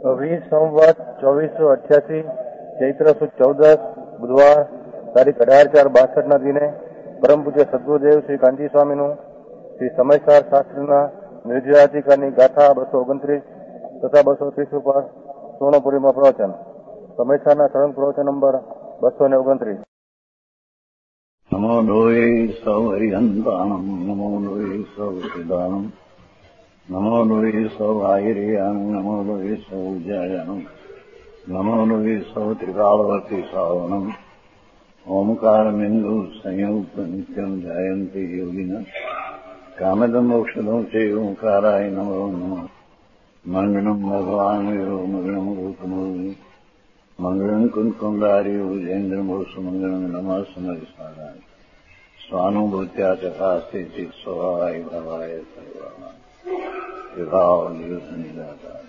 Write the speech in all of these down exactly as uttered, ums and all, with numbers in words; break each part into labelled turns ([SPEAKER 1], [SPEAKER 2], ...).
[SPEAKER 1] વીસ સંવત ચોવીસો અઠ્યાસી ચૈત્ર સુદ ચૌદસ બુધવાર તારીખ અઢાર ચાર બાસઠ ના દિને પરમ પૂજ્ય સદગુરુદેવ શ્રી કાંજી સ્વામીનું શ્રી સમયસાર શાસ્ત્રીના નિર્જયાધિકારની ગાથા બસો ઓગણત્રીસ તથા બસો ત્રીસ ઉપર સુવર્ણપુરીમાં પ્રવચન. સમયસારના સળંગ પ્રવચન નંબર બસો ને ઓગણત્રીસ.
[SPEAKER 2] નમો લોહી સૌ હરિહંતાણમ નમો લોહી સૌ સિદાનમ નમો લોહી સૌ આયર્યાણમ નમો લોહી સૌ જયાણમ નમો લોહી સૌ ત્રિકાળવર્તી સાવણમ ઓમકાર બિંદુ સંયુક્ત નિત્યમ જાયંતિ યોગિન કામદમ મોક્ષદમ છે ઓંકારાય નમો નમઃ. મંગળમ ભગવાન વીરો મંગળમ રૂપમૂર્તિ મંગળમ કુંકુંડારી ઉજેન્દ્રમો સુમંગળમ નમઃ સમરિસારાય સ્વાનુભૂત્યા ચકાસ્તે સ્વભાવાય ભવાય સર્વા વિભાવ નિદાતા.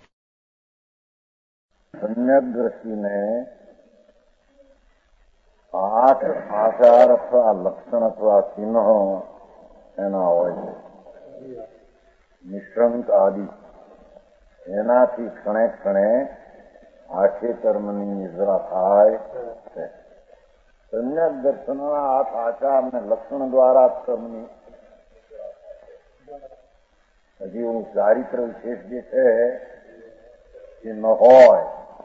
[SPEAKER 3] સમ્યક દ્રષ્ટિને આઠ આચાર અથવા લક્ષણ અથવા ચિહ્નો એના હોય છે. નિષ્કંક આદિ એનાથી ક્ષણે ક્ષણે આખે કર્મની નિદ્રા થાય છે. સમ્યક દર્શનના આઠ આચાર અને લક્ષણ દ્વારા કર્મની હજી હું ચારિત્ર વિશેષ જે છે એ ન હોય,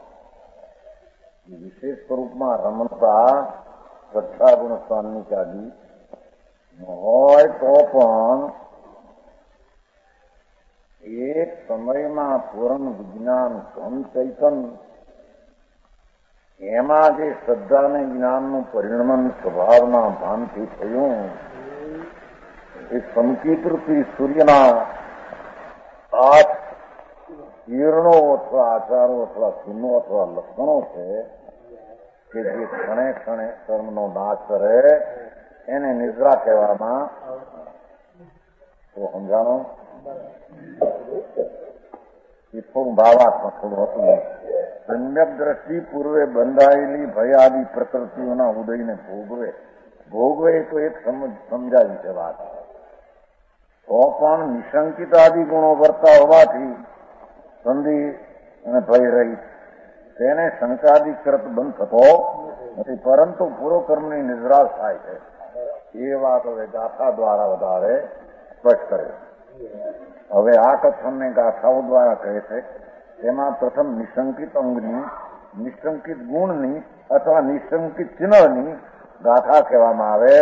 [SPEAKER 3] વિશેષ સ્વરૂપમાં રમણતા શ્રદ્ધા ગુણ સ્થાનની ચાલી ન હોય તો પણ એક સમયમાં પૂર્ણ વિજ્ઞાન ઘન ચૈતન એમાં જે શ્રદ્ધા અને જ્ઞાનનું પરિણમન સ્વભાવના ભાનથી થયું એ સંકિતરૂપી સૂર્યના આઠ કિરણો અથવા આચારો અથવા ચિહ્નો અથવા લક્ષણો છે કે જે ક્ષણે ક્ષણે કર્મનો નાશ કરે એને નિદ્રા કહેવામાં. તો સમજાણો એ થોડું ભાવાત્મક થોડું હતું. સમ્યક દ્રષ્ટિ પૂર્વે બંધાયેલી ભયાદી પ્રકૃતિઓના ઉદયને ભોગવે ભોગવે તો એક સમજાવી છે વાત. તો પણ નિશંકિત આદિ ગુણો વર્તા હોવાથી સંધિ અને ભય રહી તેને શંકાદિકૃત બંધ થતો નથી, પરંતુ પૂરો કર્મની નિદ્રા થાય છે. એ વાત હવે ગાથા દ્વારા વધારે સ્પષ્ટ કરે. હવે આ કથનને ગાથાઓ દ્વારા કહે છે. તેમાં પ્રથમ નિશંકિત અંગની, નિશંકિત ગુણની અથવા નિશંકિત ચિહ્નની ગાથા કહેવામાં આવે.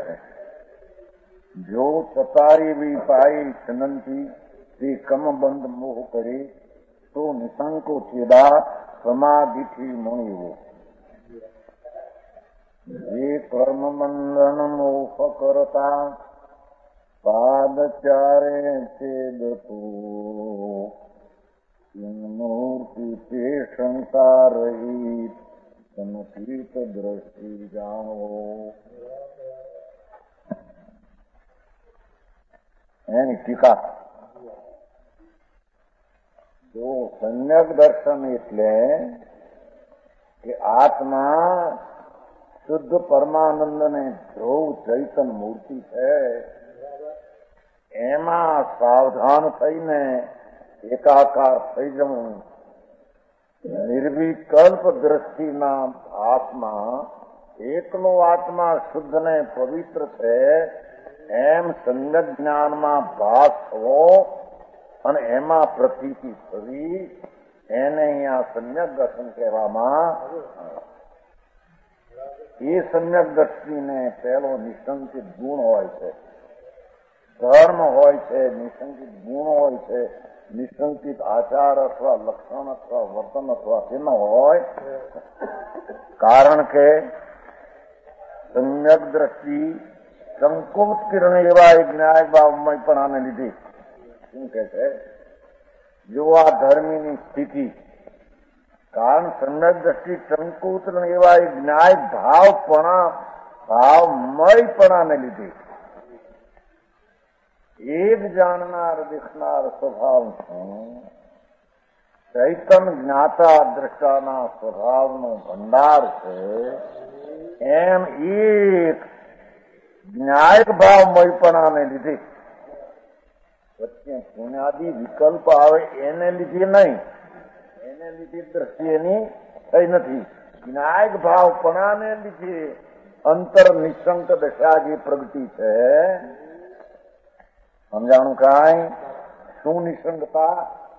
[SPEAKER 3] જો ચતારી વી પાઈ છનંતી તે કમબંધ મોહ કરી તો નિશંકો છેદા સમાધિથી મોણીવો. જે કર્મ બંધન મોહ કરતા પાદચારે છેદતું મૂર્તિ તે શંકા રહી સમકીત દ્રષ્ટિ જાણવો. એની ટીકા. જો સમ્યક દર્શન એટલે કે આત્મા શુદ્ધ પરમાનંદ ને ધ્રુવ ચૈતન મૂર્તિ છે, એમાં સાવધાન થઈને એકાકાર થઈ જવું. નિર્વિકલ્પ દ્રષ્ટિના આત્મા એકનો આત્મા શુદ્ધ ને પવિત્ર છે એમ સમ્યક જ્ઞાનમાં ભાસ થવો અને એમાં પ્રતીતિ થવી એને અહીંયા સમ્યક દર્શન કહેવામાં. એ સમ્યક દ્રષ્ટિને પહેલો નિશંકિત ગુણ હોય છે, ધર્મ હોય છે, નિશંકિત ગુણ હોય છે, નિશંકિત આચાર અથવા લક્ષણ અથવા વર્તન અથવા ચિહ્ન હોય. કારણ કે સમ્યક દ્રષ્ટિ સંકોચ કિરણ એવા એક ન્યાય ભાવમય પણ આને લીધી. શું કે છે? જો આ ધર્મીની સ્થિતિ, કારણ સમ્યક દ્રષ્ટિ સંકુચન એવા એક ન્યાય ભાવપણા ભાવમયપણાને લીધે એક જાણનાર દેખનાર સ્વભાવ ચૈતન જ્ઞાતા દ્રષ્ટાના સ્વભાવનો ભંડાર છે એમ એક ન્યાયક ભાવમયપણાને લીધે વચ્ચે પુણ્યાદિ વિકલ્પ આવે એને લીધે નહીં, લીધે દ્રષ્ટિ એની થઈ નથી. વિનાયક ભાવપણાને લીધે અંતર નિશંક દશા જે પ્રગટી છે. સમજાણું કાંઈ? શું નિશંકતા?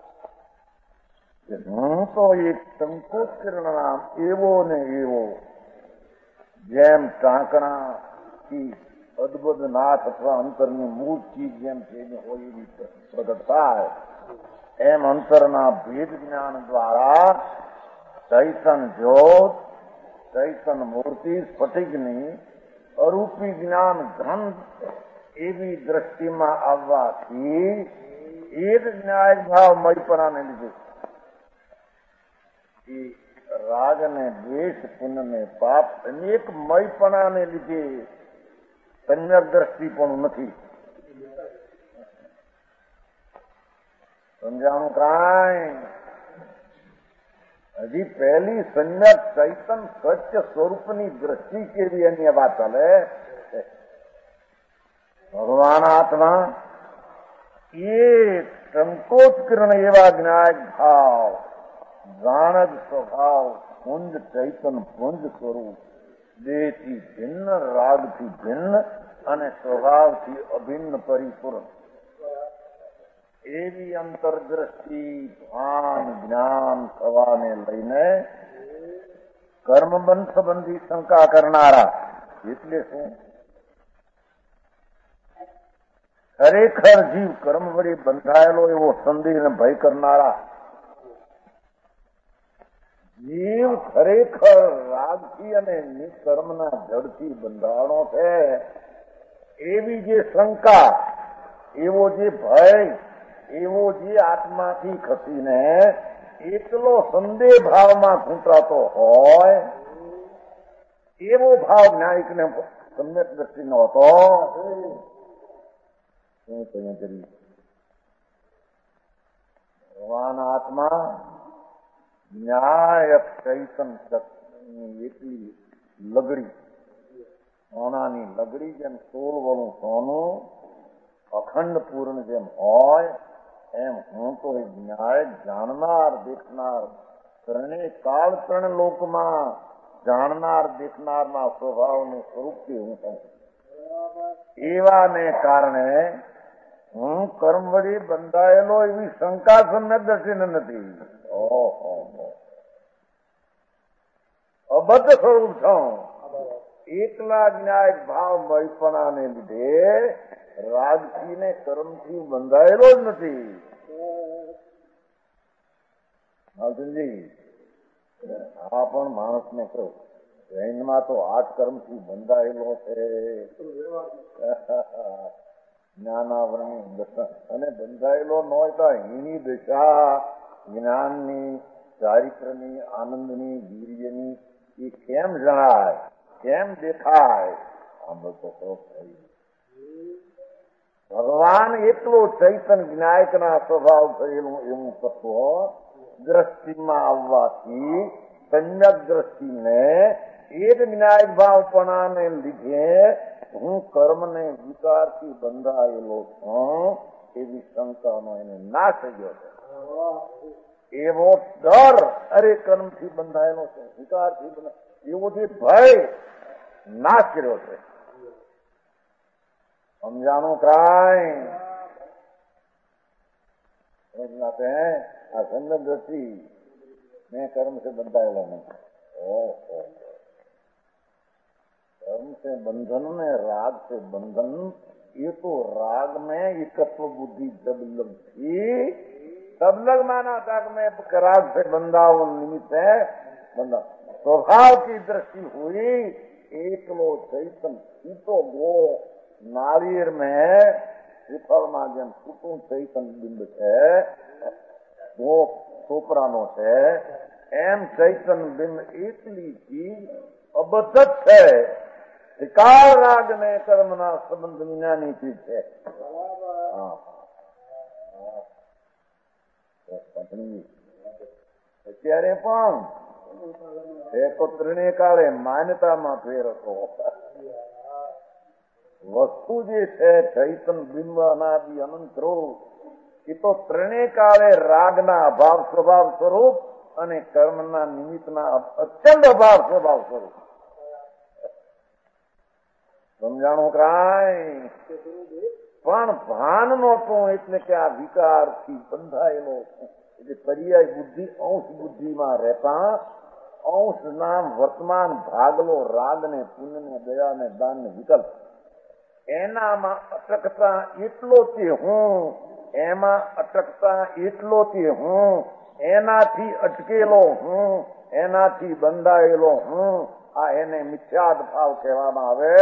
[SPEAKER 3] હું તો એક સંકોચ કિરણનામ એવો ને એવો, જેમ ટાંકણાથી અદભુત નાથ અથવા અંતરની મૂળ ચીજ જેમ છે હોય એવી પ્રગટ થાય, એમ અંતરના ભેદ જ્ઞાન દ્વારા ચૈતન જ્યોત, ચૈતન મૂર્તિ સ્ફટિકની અરૂપી જ્ઞાન ઘન એવી દ્રષ્ટિમાં આવવાથી એક જ્ઞાયક ભાવ મયપણાને લીધે એ રાગ ને દ્વેષ, પુણ્ય ને પાપ અનેક મયપણાને લીધે સમ્યક દ્રષ્ટિ પણ નથી. સમજાણું કાંઈ? હજી પહેલી સમ્યક ચૈતન સત્ય સ્વરૂપની દ્રષ્ટિ કેવી એની વાત ચાલે. ભગવાન આત્મા એ સંકોચ કિરણ એવા જ્ઞાયક ભાવ, જાણજ સ્વભાવ, પુંજ ચૈતન પુંજ સ્વરૂપ, દેહથી ભિન્ન, રાગથી ભિન્ન અને સ્વભાવથી અભિન્ન પરિપૂર્ણ એવી અંતરદ્રષ્ટિ, ભાન, જ્ઞાન થવાને લઈને કર્મબંધ સંબંધી શંકા કરનારા. એટલે શું? ખરેખર જીવ કર્મ વડે બંધાયેલો એવો સંદેહ ને ભય કરનારા. જીવ ખરેખર રાગથી અને નિકર્મના જડથી બંધાણો છે એવી જે શંકા, એવો જે ભય, એવો જે આત્માથી ખસીને એકલો સંદેહ ભાવમાં ખૂંટાતો હોય એવો ભાવ ન્યાયિકને સમ્યક દ્રષ્ટિ નો હતો. ભગવાન આત્મા ન્યાયક ચૈતન શક્તિની એટલી લગડી, સોનાની લગડી જેમ સોળ વણું સોનું અખંડ પૂર્ણ જેમ હોય, એમ હું તો એક ન્યાય જાણનાર, દેખનાર, ત્રણેય કાળ ત્રણ લોકમાં જાણનાર, દેખનારના સ્વભાવનું સ્વરૂપથી હું છું. એવાને કારણે હું કર્મ વડે બંધાયેલો એવી શંકા સમ્યક દ્રષ્ટિને નથી. ઓહો, અબદ્ધ સ્વરૂપ છું. એકલા જ્ઞાયક ભાવ મયપણાને લીધે રાજથી ને કર્મથી બંધાયેલો જ નથી. અર્જુનજી, આ પણ માણસને કહું, જૈનમાં તો આઠ કર્મથી બંધાયેલો છે. જ્ઞાનાવરણી દશા અને બંધાયેલો ન હોય તો એની દશા જ્ઞાનની, ચારિત્રની, આનંદની, વીર્યની એ કેમ જણાય, કેમ દેખાય? આ બધો તો થઈ. ભગવાન એટલો ચૈતન જ્ઞાયકના સ્વભાવ થયેલું એવું તત્વ દ્રષ્ટિમાં આવવાથી સમ્યક દ્રષ્ટિને એક જ્ઞાયક ભાવપણાને લીધે હું કર્મને વિકારથી બંધાયેલો છું એવી શંકાનો એને નાશ થઈ ગયો છે. એવો ડર, અરે કર્મથી બંધાયેલો છે, વિકારથી બંધાયેલો, એવો જે ભય નાશ કર્યો છે. સમજાણું કાંઈ? समझते हैं આ સંગત દ્રષ્ટિ मैं कर्म से बंधाएगा नहीं. ओहो, कर्म से बंधन में राग से बंधन, ये तो राग में एकत्व बुद्धि जब लग थी तब लग माना था कि मैं राग से बंधा हूं, निमित्त है बंधा. स्वभाव की दृष्टि हुई एकलो चैतन छूटो गो नारियर में श्रीफल माध्यम छूटू चैतन बिंब है वो છોકરાનો છે એમ ચૈતન બિંબ એટલી ચીજ અબદ્ધ છે. વિકાર રાગ ને કર્મના સંબંધ વિનાની ચીજ છે. અત્યારે પણ એ તો ત્રણે કાળે માન્યતામાં ફેર હતો. વસ્તુ જે છે ચૈતન બિંબ અનાદિ અનંત રૂપ, એ તો ત્રણે કાળે રાગના અભાવ સ્વભાવ સ્વરૂપ અને કર્મના નિમિત્તના અત્યંત અભાવ સ્વભાવ સ્વરૂપ. સમજાણું કાંઈ? પણ ભાન નહોતું, એટલે કે આ વિકારથી બંધાયેલો એટલે પર્યાય બુદ્ધિ અંશ બુદ્ધિમાં રહેતા અંશના વર્તમાન ભાગલો રાગ ને પુણ્ય ને દયા ને દાન ને વિકલ્પ એનામાં અટકતા એટલો તે હું, એમાં અટકતા એટલો તે હું, એનાથી અટકેલો હું, એનાથી બંધાયેલો હું, આ એને મિથ્યાદ ભાવ કહેવામાં આવે.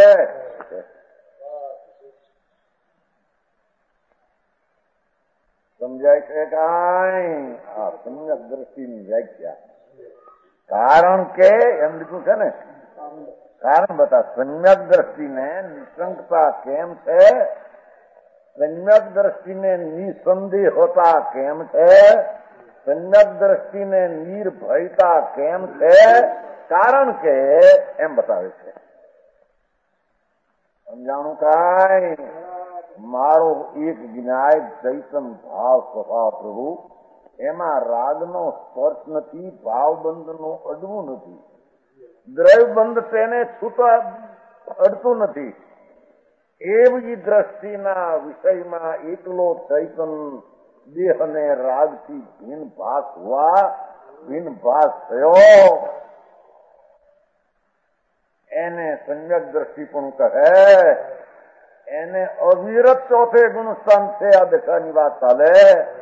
[SPEAKER 3] સમજાય છે કાંઈ? આ સમ્યક દ્રષ્ટિની વ્યાખ્યા. કારણ કે એમ લીધું છે ને, કારણ બતા. સમ્યક દ્રષ્ટિને નિશંકતા કેમ છે? સમ્યક દ્રષ્ટિને નિસંદેહતા કેમ છે? સમ્યક દ્રષ્ટિને નિર્ભયતા કેમ છે? કારણ કે એમ બતાવે છે. સમજાણું કાંઈ? મારો એક જ્ઞાય ચૈતન ભાવ સ્વભાવ પ્રભુ, એમાં રાગનો સ્પર્શ નથી, ભાવબંધનો અડવું નથી, દ્રવ્યબંધ તેને છૂટા અડતું નથી. એવી દ્રષ્ટિના વિષયમાં એકલો ચૈતન દેહને રાગથી ભીન ભાસ હોવા, ભીન ભાસ થયો, એને સમ્યક દ્રષ્ટિ પણ કહે. એને અવિરત ચોથે ગુણસ્થાન છે. આ દશાની વાત ચાલે.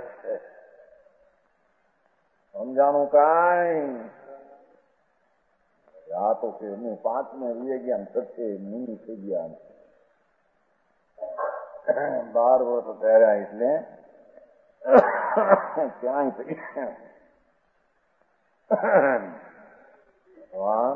[SPEAKER 3] સમજાણું કાંઈ? આ તો કે હું પાંચમે વીએ ગયા સત્ય મુનિ થઈ ગયા, બાર વર્ષ પહેર્યા એટલે ક્યાંય થઈ ભગવાન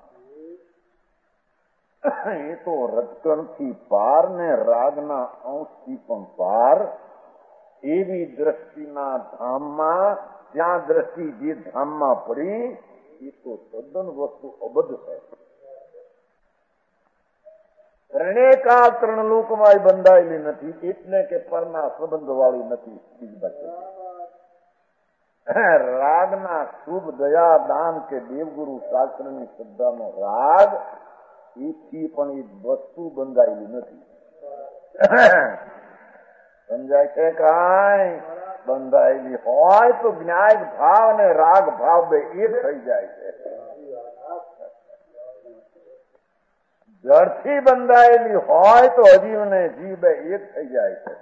[SPEAKER 3] એ તો રજકણથી પાર ને રાગના અંશથી પણ પાર એવી દ્રષ્ટિના ધામમાં, જ્યાં દ્રષ્ટિ જે ધામમાં પડી એ તો તદ્દન વસ્તુ અબદ્ધ છે. ત્રણેકાળ ત્રણ લોકમાં બંધાયેલી નથી, એટલે કે પરના સંબંધ વાળી નથી. રાગના શુભ દયા દાન કે દેવગુરુ શાસ્ત્રની શ્રદ્ધાનો રાગ એથી પણ એ વસ્તુ બંધાયેલી નથી. સમજાય છે કાંઈ? બંધાયેલી હોય તો જ્ઞાય ભાવ ને રાગ ભાવ બે એક થઈ જાય છે. જળથી બંધાયેલી હોય તો અજીવ ને જીવ બે એક થઈ જાય છે.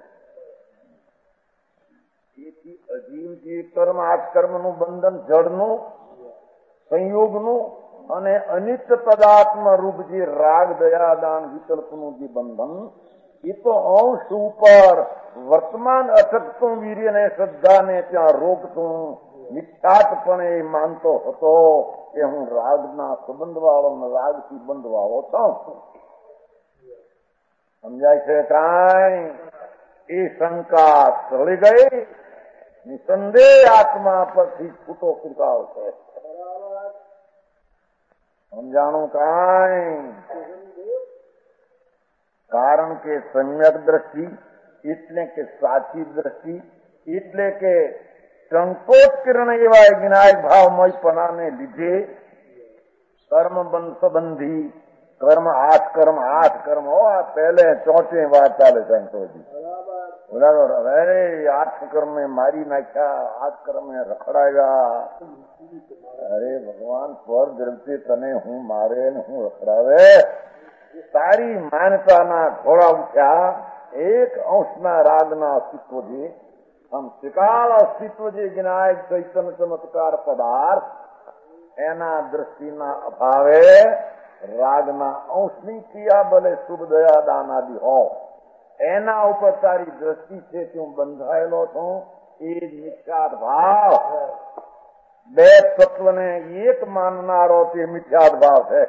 [SPEAKER 3] એથી અજીવ જે કર્મ આ કર્મનું બંધન જળનું સંયોગનું અને અનિત્ય પદાર્થમ રૂપ જે રાગ દયા દાન વિકલ્પનું જે બંધન, એ તો અંશ ઉપર વર્તમાન અટકતું વીર્યને શ્રદ્ધાને ત્યાં રોકતું મિથ્યાત્પણે માનતો હતો કે હું રાગના સંબંધ વાળો રાગથી બંધ વાળો છું. સમજાય છે કાંઈ? એ શંકા ચડી ગઈ. નિસંદેહ આત્મા પરથી છૂટો સ્વીકાર છે. સમજાણું કાંઈ? કારણ કે સમ્યક દ્રષ્ટિ એટલે કે સાચી દ્રષ્ટિ એટલે કે સંકોચકિરણ એવા જ્ઞાય ભાવમયપણાને લીધે કર્મ બંધ સંબંધી કર્મ આઠ કર્મ આઠ કર્મ હો આ પહેલે ચોથે વાત ચાલે સંતોષી બરાબર. અરે આઠ કર્મે મારી નાખ્યા, આઠ કર્મે રખડાવ્યા. અરે ભગવાન પર દ્રવ્ય તને હું મારે ને હું રખડાવે? તારી માનતાના ઘોડા ઉઠ્યા. એક અંશના રાગના અસ્તિત્વ જે આમ ત્રિકાળ અસ્તિત્વ જે જ્ઞાય ચૈતન ચમત્કાર પદાર્થ એના દ્રષ્ટિના અભાવે રાગના અંશની ક્રિયા ભલે શુભ દયા દાન આદિ હો, એના ઉપર તારી દ્રષ્ટિ છે કે હું બંધાયેલો છું. એ મિથ્યાદ ભાવ. બે તત્વને એક માનનારો તે મિથ્યાદ ભાવ છે.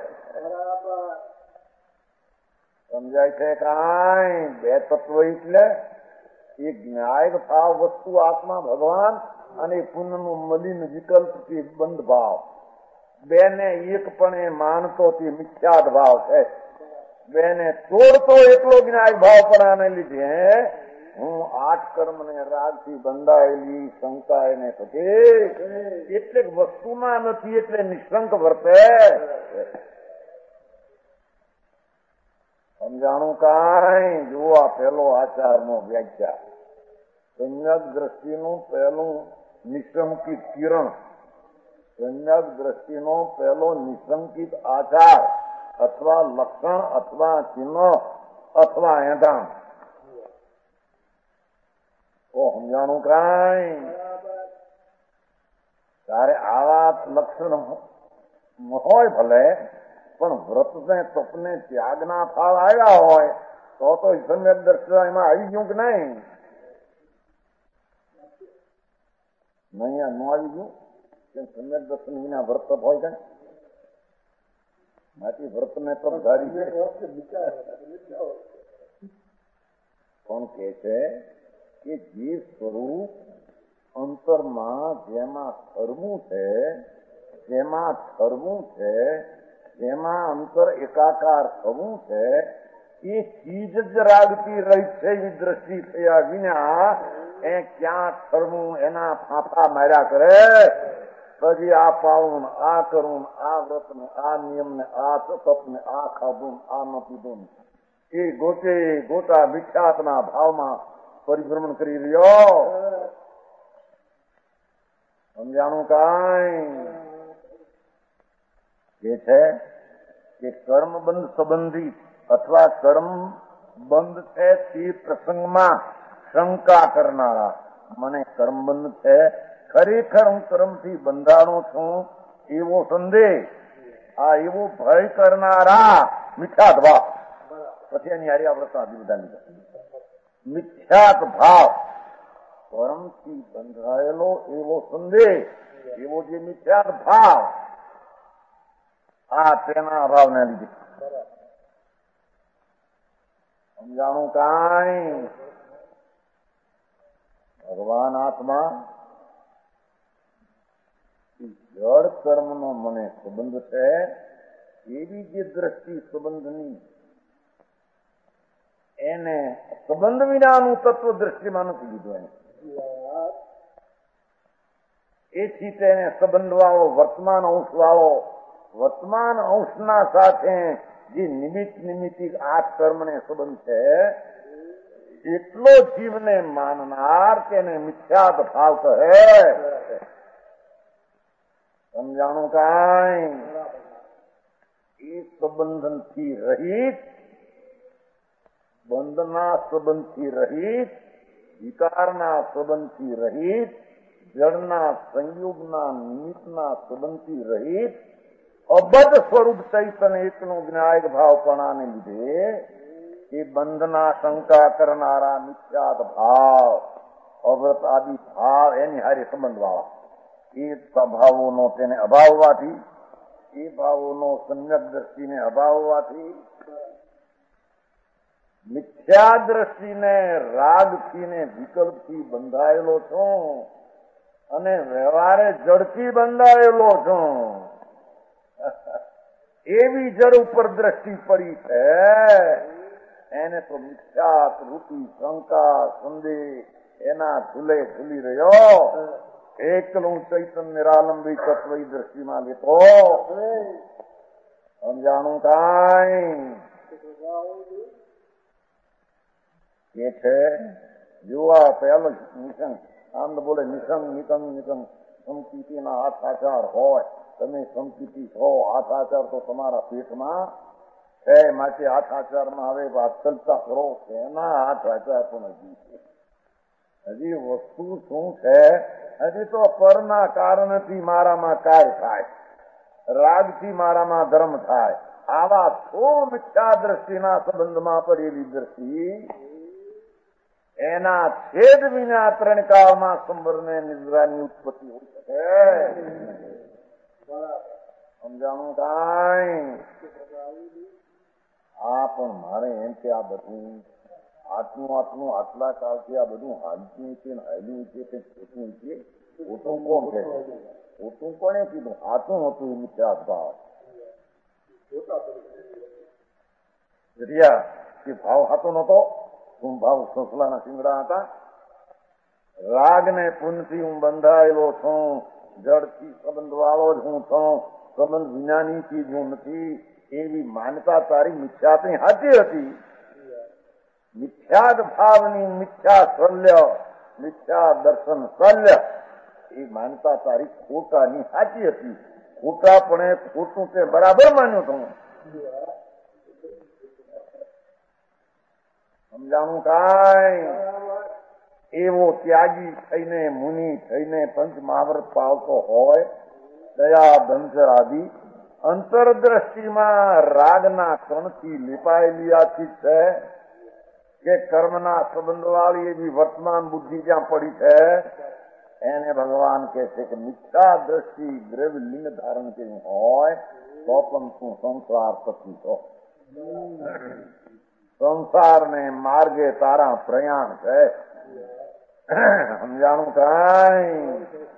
[SPEAKER 3] સમજાય છે કાંઈ? બે તત્વ એટલે એક ન્યાય ભાવ વસ્તુ આત્મા ભગવાન અને પુણ્યનું મલિન વિકલ્પથી બંધ ભાવ. બેને એકપણે માનતો તે મિથ્યાદ ભાવ છે. બેને તોડતો એટલો જ્ઞાય ભાવ પણાને લીધે હું આઠ કર્મને રાગથી બંધાયેલી શંકા એને થતી એટલે વસ્તુમાં નથી એટલે નિશંક વર્તે. સમજાણું કાંઈ? જુઓ આ પહેલો આચારનો વ્યાખ્યા. સંયક દ્રષ્ટિનું પહેલું નિશંકિત કિરણ, સંયક દ્રષ્ટિનો પહેલો નિશંકિત આચાર અથવા લક્ષણ અથવા ચિહ્ન અથવા એંધાણ. તો સમજાણું કાંઈ? તારે આવા લક્ષણ હોય ભલે, પણ વ્રતને તપને ત્યાગના ફાળ આવ્યા હોય તો તો સમ્યક દર્શન એમાં આવી ગયું કે નહીં? નહીં, ન આવી ગયું કે સમ્યક દર્શન વિના વ્રત તપ હોય કઈ? માથી વ્રતને તપ ધારી છે. કોણ કે છે કે જે સ્વરૂપ અંતરમાં જેમાં ઠરવું છે, જેમાં ઠરવું છે, જેમાં અંતર એકાકાર થવું છે, એ ચીજ જ રાગતી રહી છે. એવી દ્રષ્ટિ થયા વિના એ ક્યાં ઠરવું એના ફાંફા માર્યા કરે. પછી આ પાવું, આ કરવું, આ વ્રત ને આ નિયમ ને આ તપ ને આ ખાધું, આ ન પીધું, એ ગોતે ગોતા વિખ્યાતના ભાવમાં પરિભ્રમણ કરી રહ્યો. સમજાણું કાંઈ? એ છે કે કર્મબંધ સંબંધી અથવા કર્મ બંધ છે તે પ્રસંગમાં શંકા કરનારા, મને કર્મબંધ છે, ખરેખર હું કર્મથી બંધાણો છું એવો સંદેહ, આ એવો ભય કરનારા મિથ્યાત ભાવ. પછી એની હારી આપણે સાધી બધા લીધા. મિથ્યાત ભાવ, કર્મથી બંધાયેલો એવો સંદેહ, એવો જે મિથ્યાત ભાવ, આ તેના અભાવને લીધે. સમજાણું કાંઈ? ભગવાન આત્મા જળ કર્મનો મને સંબંધ છે એવી જે દ્રષ્ટિ સંબંધની, એને સંબંધ વિનાનું તત્વ દ્રષ્ટિમાં નથી લીધું. એને એથી તેને સંબંધ વાળો વર્તમાન અંશ વાળો, વર્તમાન અંશના સાથે જે નિમિત્ત નિમિત્તિક આઠ કર્મને સંબંધ છે એટલો જીવને માનનાર તેને મિથ્યાત ભાવ કહે. સમજાણું કાંઈ? એ સંબંધનથી રહિત, બંધના સંબંધથી રહિત, વિકારના સંબંધથી રહિત, જળના સંયોગના નિમિત્તના સંબંધથી રહિત અબદ્ધ સ્વરૂપ ચૈતન્ય એકનો જ્ઞાયક ભાવપણાને લીધે એ બંધના શંકા કરનારા મિથ્યાત ભાવ, અવ્રત આદિ ભાવ એની હારે સંબંધ વાળા એ ભાવોનો તેને અભાવવાથી, એ ભાવોનો સમ્યક દ્રષ્ટિને અભાવવાથી મિથ્યા દ્રષ્ટિને રાગથી ને વિકલ્પથી બંધાયેલો છું અને વ્યવહારે જડથી બંધાયેલો છું. એવી જડ ઉપર દ્રષ્ટિ પડી છે એને તો મિથ્યાત રૂપી શંકા સંદેહ એના ઝૂલે ઝૂલી રહ્યો. એકલું ચૈતન્ય નિરાલંબી તત્વ દ્રષ્ટિમાં લેતો. સમજાણું કાંઈ? એ છે જોવા પહેલો નિશંક આમ બોલે નિશંક નિકંગ નિકંગ સમકીર્તિના હાથ આચાર હોય, તમે સમકીર્તિ છો, હાથ આચાર તો તમારા પેટમાં છે, માટે હાથ આચારમાં હવે વાત્સલતા કરો. એના હાથ આચાર પણ હજી છે. હજી વસ્તુ શું છે? હજી તો પરના કારણથી મારામાં કાર્ય થાય, રાગથી મારામાં ધર્મ થાય. આવા થોડ મિથ્યા દ્રષ્ટિના સંબંધમાં પડેલી દ્રષ્ટિ એના છેદ વિના ત્રણ કાળમાં સંબરને નિદ્રાની ઉત્પત્તિ હોઈ શકે. સમજાણું કાંઈ? આ પણ મારે એમ કે આ બધું આટલું આટલું આટલા કાળથી આ બધું હાલતું છે ને હાલ્યું છે તે ખોટું છે. ખોટું કોણ છે? ખોટું કોને કીધું? હાથું હતું એ મિથ્યાત ભાવ. કે ભાવ હાથો નતો, હું ભાવ સસલાના શિંગડા હતા. રાગને પુનથી હું બંધાયેલો છું, જળથી સંબંધ વાળો જ હું છું, સંબંધ વિનાની ચીજ હું નથી, એવી માનતા તારી મિથ્યાની સાચી હતી. મિથ્યાદ ભાવની મિથ્યા શલ્ય, મિથ્યા દર્શન શલ્ય, એ માનતા તારી ખોટાની સાચી હતી. ખોટા પણ ખોટું તે બરાબર માન્યું તું. સમજાણું કાંઈ? એવો ત્યાગી થઈને, મુનિ થઈને પંચ મહાવ્રત પાવતો હોય, દયા દંતર આદિ અંતરદ્રષ્ટિમાં રાગના કણથી લીપાયેલી આથી છે કે કર્મના સંબંધ વાળી એવી વર્તમાન બુદ્ધિ જ્યાં પડી છે, એને ભગવાન કહે છે કે મિથ્યા દ્રષ્ટિ દ્રવ્ય લિંગ ધારણ કર્યું હોય તો પણ તું સંસાર પતિ છો. સંસારને માર્ગે તારા પ્રયાણ છે. સમજાણું કાંઈ?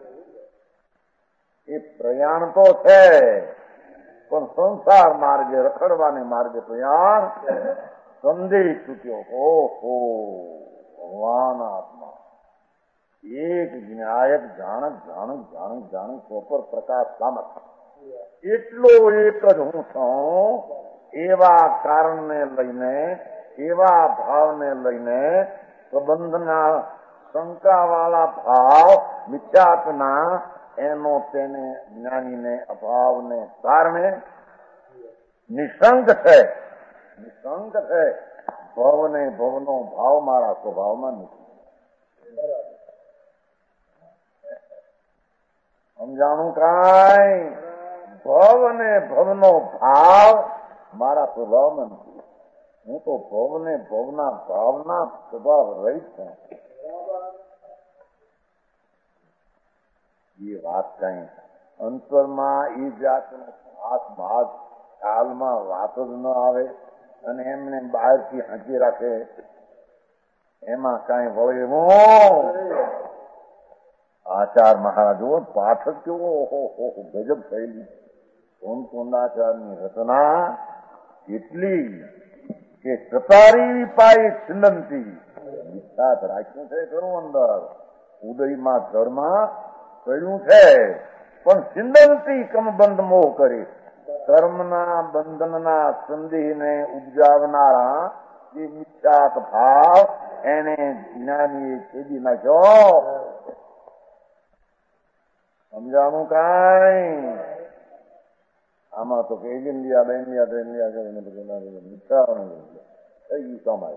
[SPEAKER 3] એ પ્રયાણ તો છે, પણ સંસાર માર્ગે રખડવાને માર્ગે પ્રયાણ સંદેશ ચૂક્યો. ઓહો, ભગવાન આત્મા એક જ્ઞાયક જાણક જાણક જાણક જાણક પ્રોપર પ્રકાશ સામત એટલો એક જ હું છું. એવા કારણને લઈને, એવા ભાવને લઈને સંબંધના શંકા વાળા ભાવ મિથ્યાત્વના એનો તેને જ્ઞાનીને અભાવને કારણે નિશંક છે. નિશંક છે. ભવને ભવનો ભાવ મારા સ્વભાવમાં નથી. સમજાણું કાંઈ? ભવ અને ભવનો ભાવ મારા સ્વભાવમાં નથી. હું તો ભવ ને ભવના ભાવના સ્વભાવ રહી છું. એ વાત કઈ અંતરમાં એ જાતનો હાથ ભાગ ખ્યાલમાં વાત જ ન આવે અને એમને બહારથી હાંચી રાખે, એમાં કઈ વળે આચાર મહારાજો પાઠ કેવો ગજબ થયેલી. સોમકુંડાચારની રચના એટલી કે ચતારી પાય છિંદંતી વિખ્યાત રાખ્યું છે ખરું. અંદર ઉદયમાં ઘરમાં કહ્યું છે, પણ ચિંદંતી કમ બંધ મોહ કરી. કર્મના બંધનના સંદેહને ઉપજાવનારા જે મિથ્યાત ભાવ એને જ્ઞાનીએ છેદી નાખ્યો. સમજાણું કાંઈ? આમાં તો કે ઇન્ડિયા બેન્ડિયા બેન્ડિયા કરીને બધું મિથ્યા થઈ ગયું કમાય.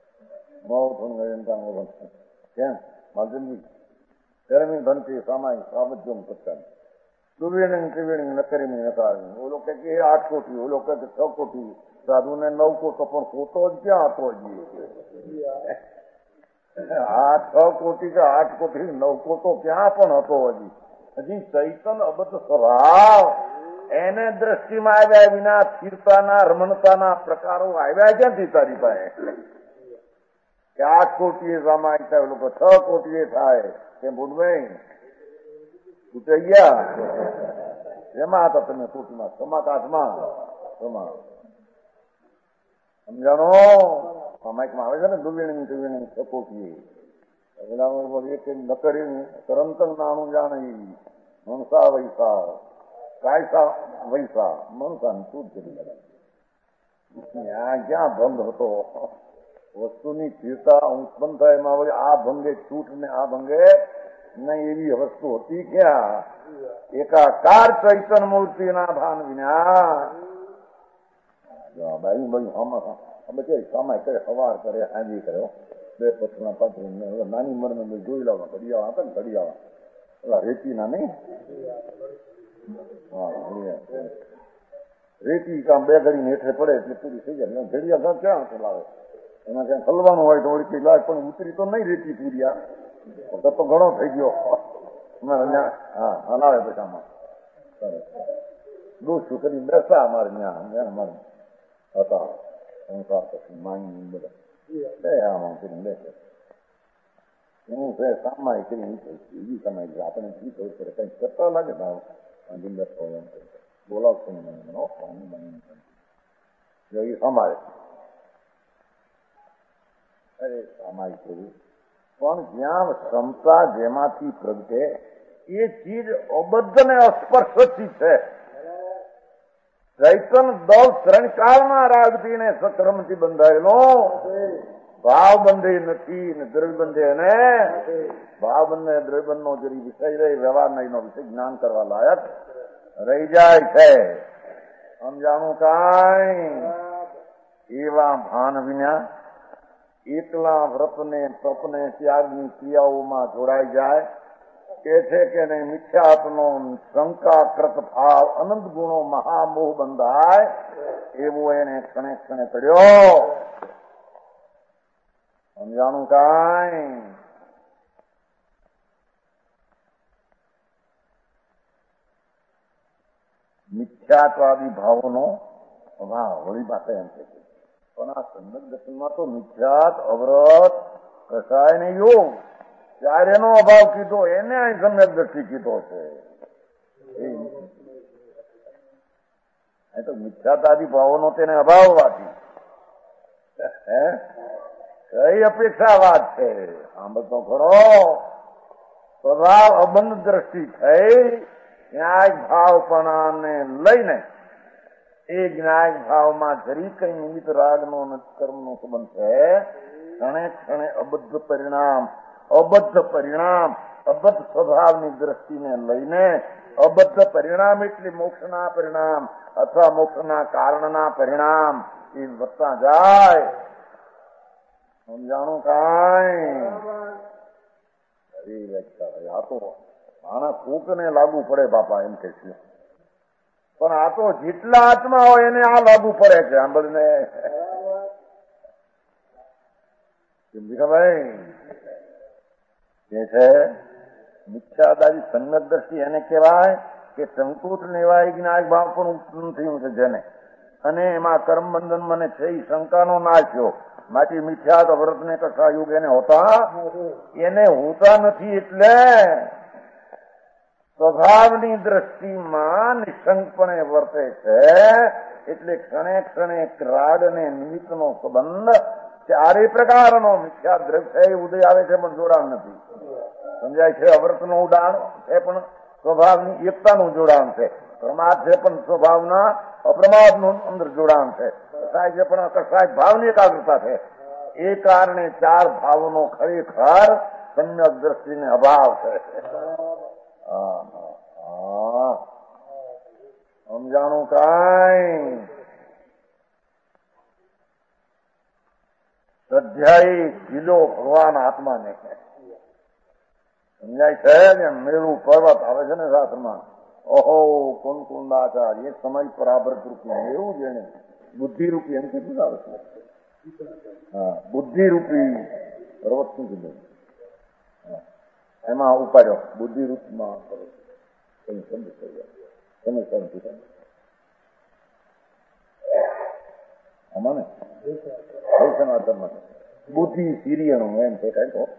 [SPEAKER 3] મૌ કેમ માલચંદજી ધર્મી ભંતી સામાય સાબજ્યમ સત્તા ત્રિવેણી ત્રિવેણી નકરી નકારી. ઓલો કે આઠ કોટી, ઓલો કે છ કોટી, સાધુ ને નવ કોટો, પણ કોટો જ ક્યાં હતો? હજી આ છ કોટી કે આઠ કોટી નવ કોટો ક્યાં પણ હતો? હજી હજી ચૈતન અબધ સ્વભાવ એને દ્રષ્ટિમાં આવ્યા વિના સ્થિરતાના રમણતાના પ્રકારો આવ્યા ક્યાંથી તારી પાસે? કે આઠ કોટી સામાય થાય, લોકો છ કોટી થાય તેમ ભૂલભાઈ તૂટાઈ ગયા. એમાં હતા તમે કોટીમાં સમાકાશમાં સમા સમજાણો? સામાયિકમાં આવે છે ને દુવીણી દુવીણી છ કોટી એક નકરી કરંતર નાણું જાણી મનસા વૈસા કાયસા વૈસા મનસા શું કરી ત્યાં ક્યાં ભંગ હતો? વસ્તુની સ્થિરતા ઉત્પન્ન થાય એમાં વળી આ ભંગે છૂટ ને આ ભંગે નહીં એવી વસ્તુ હતી ક્યાં? એકાકાર ચૈતન મૂર્તિના ભાન વિના બાઈ બાઈ આમાં કે સામાય કરે, સવાર કરે, હાજી કર્યો, બે પથના પાથરી નાની મરને જોઈ લાવવા ઘડિયાળા હતા ને ઘડિયાળા ઓલા રેતીના નહીં, હા રેતી કામ બે ઘડી હેઠે પડે એટલે પૂરી થઈ જાય. ઘડિયાળ ક્યાં ચલાવે? એમાં ક્યાં હલવાનું હોય તો વળી કઈ લાગે, પણ ઉતરી તો નહીં રેતી પૂર્યા વખત તો ઘણો થઈ ગયો. હા હલાવે બધામાં દોસ્તું કરી બેસા અમારે ત્યાં અમારે હતા સંસાર પછી માંગી બધા બે આમાં કરીને બેસે. હું છે સામાય કરીને એવી સમય આપણે જી થવું પડે કઈ કરતા લાગે ભાવ અંદર બોલાવશો ને મને એ સંભાળે. અરે સામાયિક થયું પણ જ્યાં ક્ષમતા જેમાંથી પ્રગટે એ ચીજ અબદ્ધ ને અસ્પર્શથી છે. ચૈતન દળ ત્રણકાળના રાગથી ને સક્રમથી બંધાયેલો ભાવ બંધે નથી ને દ્રવ્ય બંધે ને ભાવ બંધે દ્રવ્ય નો જરી વિષય રહી વ્યવહાર નહીં નો વિષય જ્ઞાન કરવા લાયક રહી જાય છે. સમજાણું કાંઈ એવા ભાન વિના એકલા વ્રતને તપને ત્યાગની ક્રિયાઓમાં જોડાઈ જાય કે છે કે નહીં મિથ્યાત્મનો શંકાકૃત ભાવ અનંત ગુણો મહામોહ બંધાય એવો એને ક્ષણે ક્ષણે ચડ્યો. સમજાણું કાંઈ મિથ્યાત્વાદી ભાવોનો અભાવ વળી પાસે એમ છે પણ આ સંગત દર્શનમાં તો મિથ્યાત અવરત કસાય ને યોગ ત્યારે એનો અભાવ કીધો એને અહીં સમ્યક દ્રષ્ટિ કીધો છે. તો મિથ્યાતાદી ભાવોનો તેને અભાવ વાતી કઈ અપેક્ષા વાત છે સાંભળતો ખરો. સ્વભાવ અબંધ દ્રષ્ટિ થઈ ન્યાય ભાવપણાને લઈને એ જ્ઞાય ભાવમાં જરી કઈ નિમિત્ત રાગનો કર્મનો સંબંધ છે ક્ષણે ક્ષણે અબદ્ધ પરિણામ અબદ્ધ પરિણામ અબદ્ધ સ્વભાવની દ્રષ્ટિને લઈને અબદ્ધ પરિણામ એટલે મોક્ષના પરિણામ અથવા મોક્ષના કારણના પરિણામ એ વધતા જાય. સમજાણું કાંઈ આ તો માણસ કોકને લાગુ પડે બાપા એમ કે છે પણ આ તો જેટલા આત્મા હોય એને આ લાગુ પડે છે. સાંભળને ભાઈ કે છે મિથ્યાદારી સંગત દ્રષ્ટિ એને કહેવાય કે સંકુચ લેવાય જ્ઞાન ભાવ પણ ઉત્પન્ન થયું છે જેને અને એમાં કર્મ બંધન મને છે એ શંકાનો નાશ થયો માટે મિથ્યાત વ્રત ને કશા યુગ એને હોતા એને હોતા નથી એટલે સ્વભાવની દ્રષ્ટિમાં નિશંકપણે વર્તે છે. એટલે ક્ષણે ક્ષણે રાગ અને નિમિત્તનો સંબંધ ચારે પ્રકારનો મિથ્યા દ્રવ્ય છે ઉદય આવે છે પણ જોડાણ નથી. સમજાય છે. અવ્રતનું ઉડાણ છે પણ સ્વભાવની એકતાનું જોડાણ છે. પ્રમાદ છે પણ સ્વભાવના અપ્રમાદનું અંદર જોડાણ છે. કસાય છે પણ કસાય ભાવની એકાગ્રતા છે. એ કારણે ચાર ભાવનો ખરેખર સમ્યક દ્રષ્ટિને અભાવ છે. સમજાણું કાંઈ શ્રદ્ધાઈ કિલો ભગવાન આત્માને સમજાય છે ને. મેરુ પર્વત આવે છે ને શાસ્ત્રમાં ઓહો કુંકુંડાચાર્ય એક સમય પરાભ્રત રૂપી એવું છે ને બુદ્ધિ રૂપી એમ કેટલું આવે છે. હા બુદ્ધિ રૂપી પર્વત શું કીધું એમાં ઉપાડ્યો બુદ્ધિ રૂપમાં આમાં ને સમાચારમાં બુદ્ધિ સિરિયનું એમ છે કઈ તો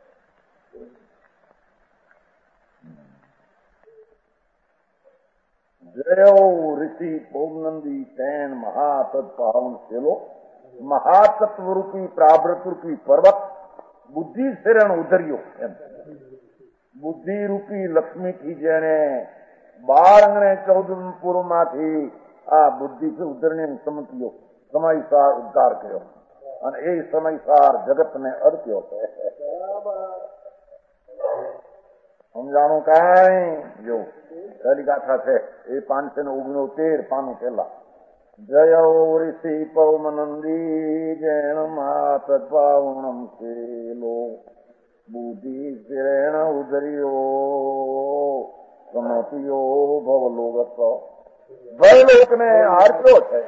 [SPEAKER 3] જયો ઋષિ પૌનંદી તેન મહાતત્ પાવન શેલો મહાતત્વરૂપી પ્રાભૃતરૂપી પર્વત બુદ્ધિ શરણ ઉધર્યો એમ. બુદ્ધિ રૂપી લક્ષ્મીથી જેને બાર અંગણે ચૌદ પૂર્વમાંથી આ બુદ્ધિ ઉધરને સમજ્યો સમયસાર ઉદ્ધાર કર્યો અને એ સમયસાર જગતને અર્પ્યો છે. સમજાણું કાંઈ જો ગાથા છે એ પાંચસો ને ઓગણોતેર પાનું પેલા જયો ઋષિ પૌમનંદી જૈન માત પાવણમ શેલો બુદ્ધિ શિરેણ ઉદર્યો સમતિયો ભવલોક ભયલોકને આર્યો છે.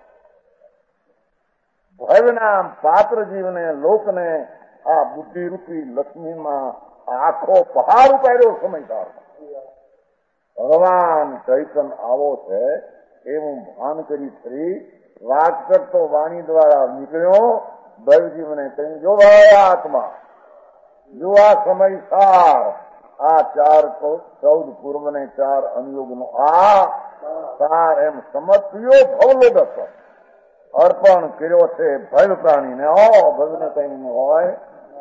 [SPEAKER 3] ભયના પાત્ર જીવને લોકને આ બુદ્ધિરૂપી લક્ષ્મીમાં આખો પહાડ ઉપાડ્યો સમયસાર. ભગવાન ચૈતન આવો છે એવું ભાન કરી ફરી વાત કરતો વાણી દ્વારા નીકળ્યો. દૈવજીવને કહ્યું જો ભાઈ આત્મા જો આ સમયસાર આ ચાર ચૌદ પૂર્વ ને ચાર અનુયોગ નો આ સાર એમ સમજ્યો ભવલોક હતો. અર્પણ કર્યો છે ભય પ્રાણીને. ઓ ભગને કઈ હોય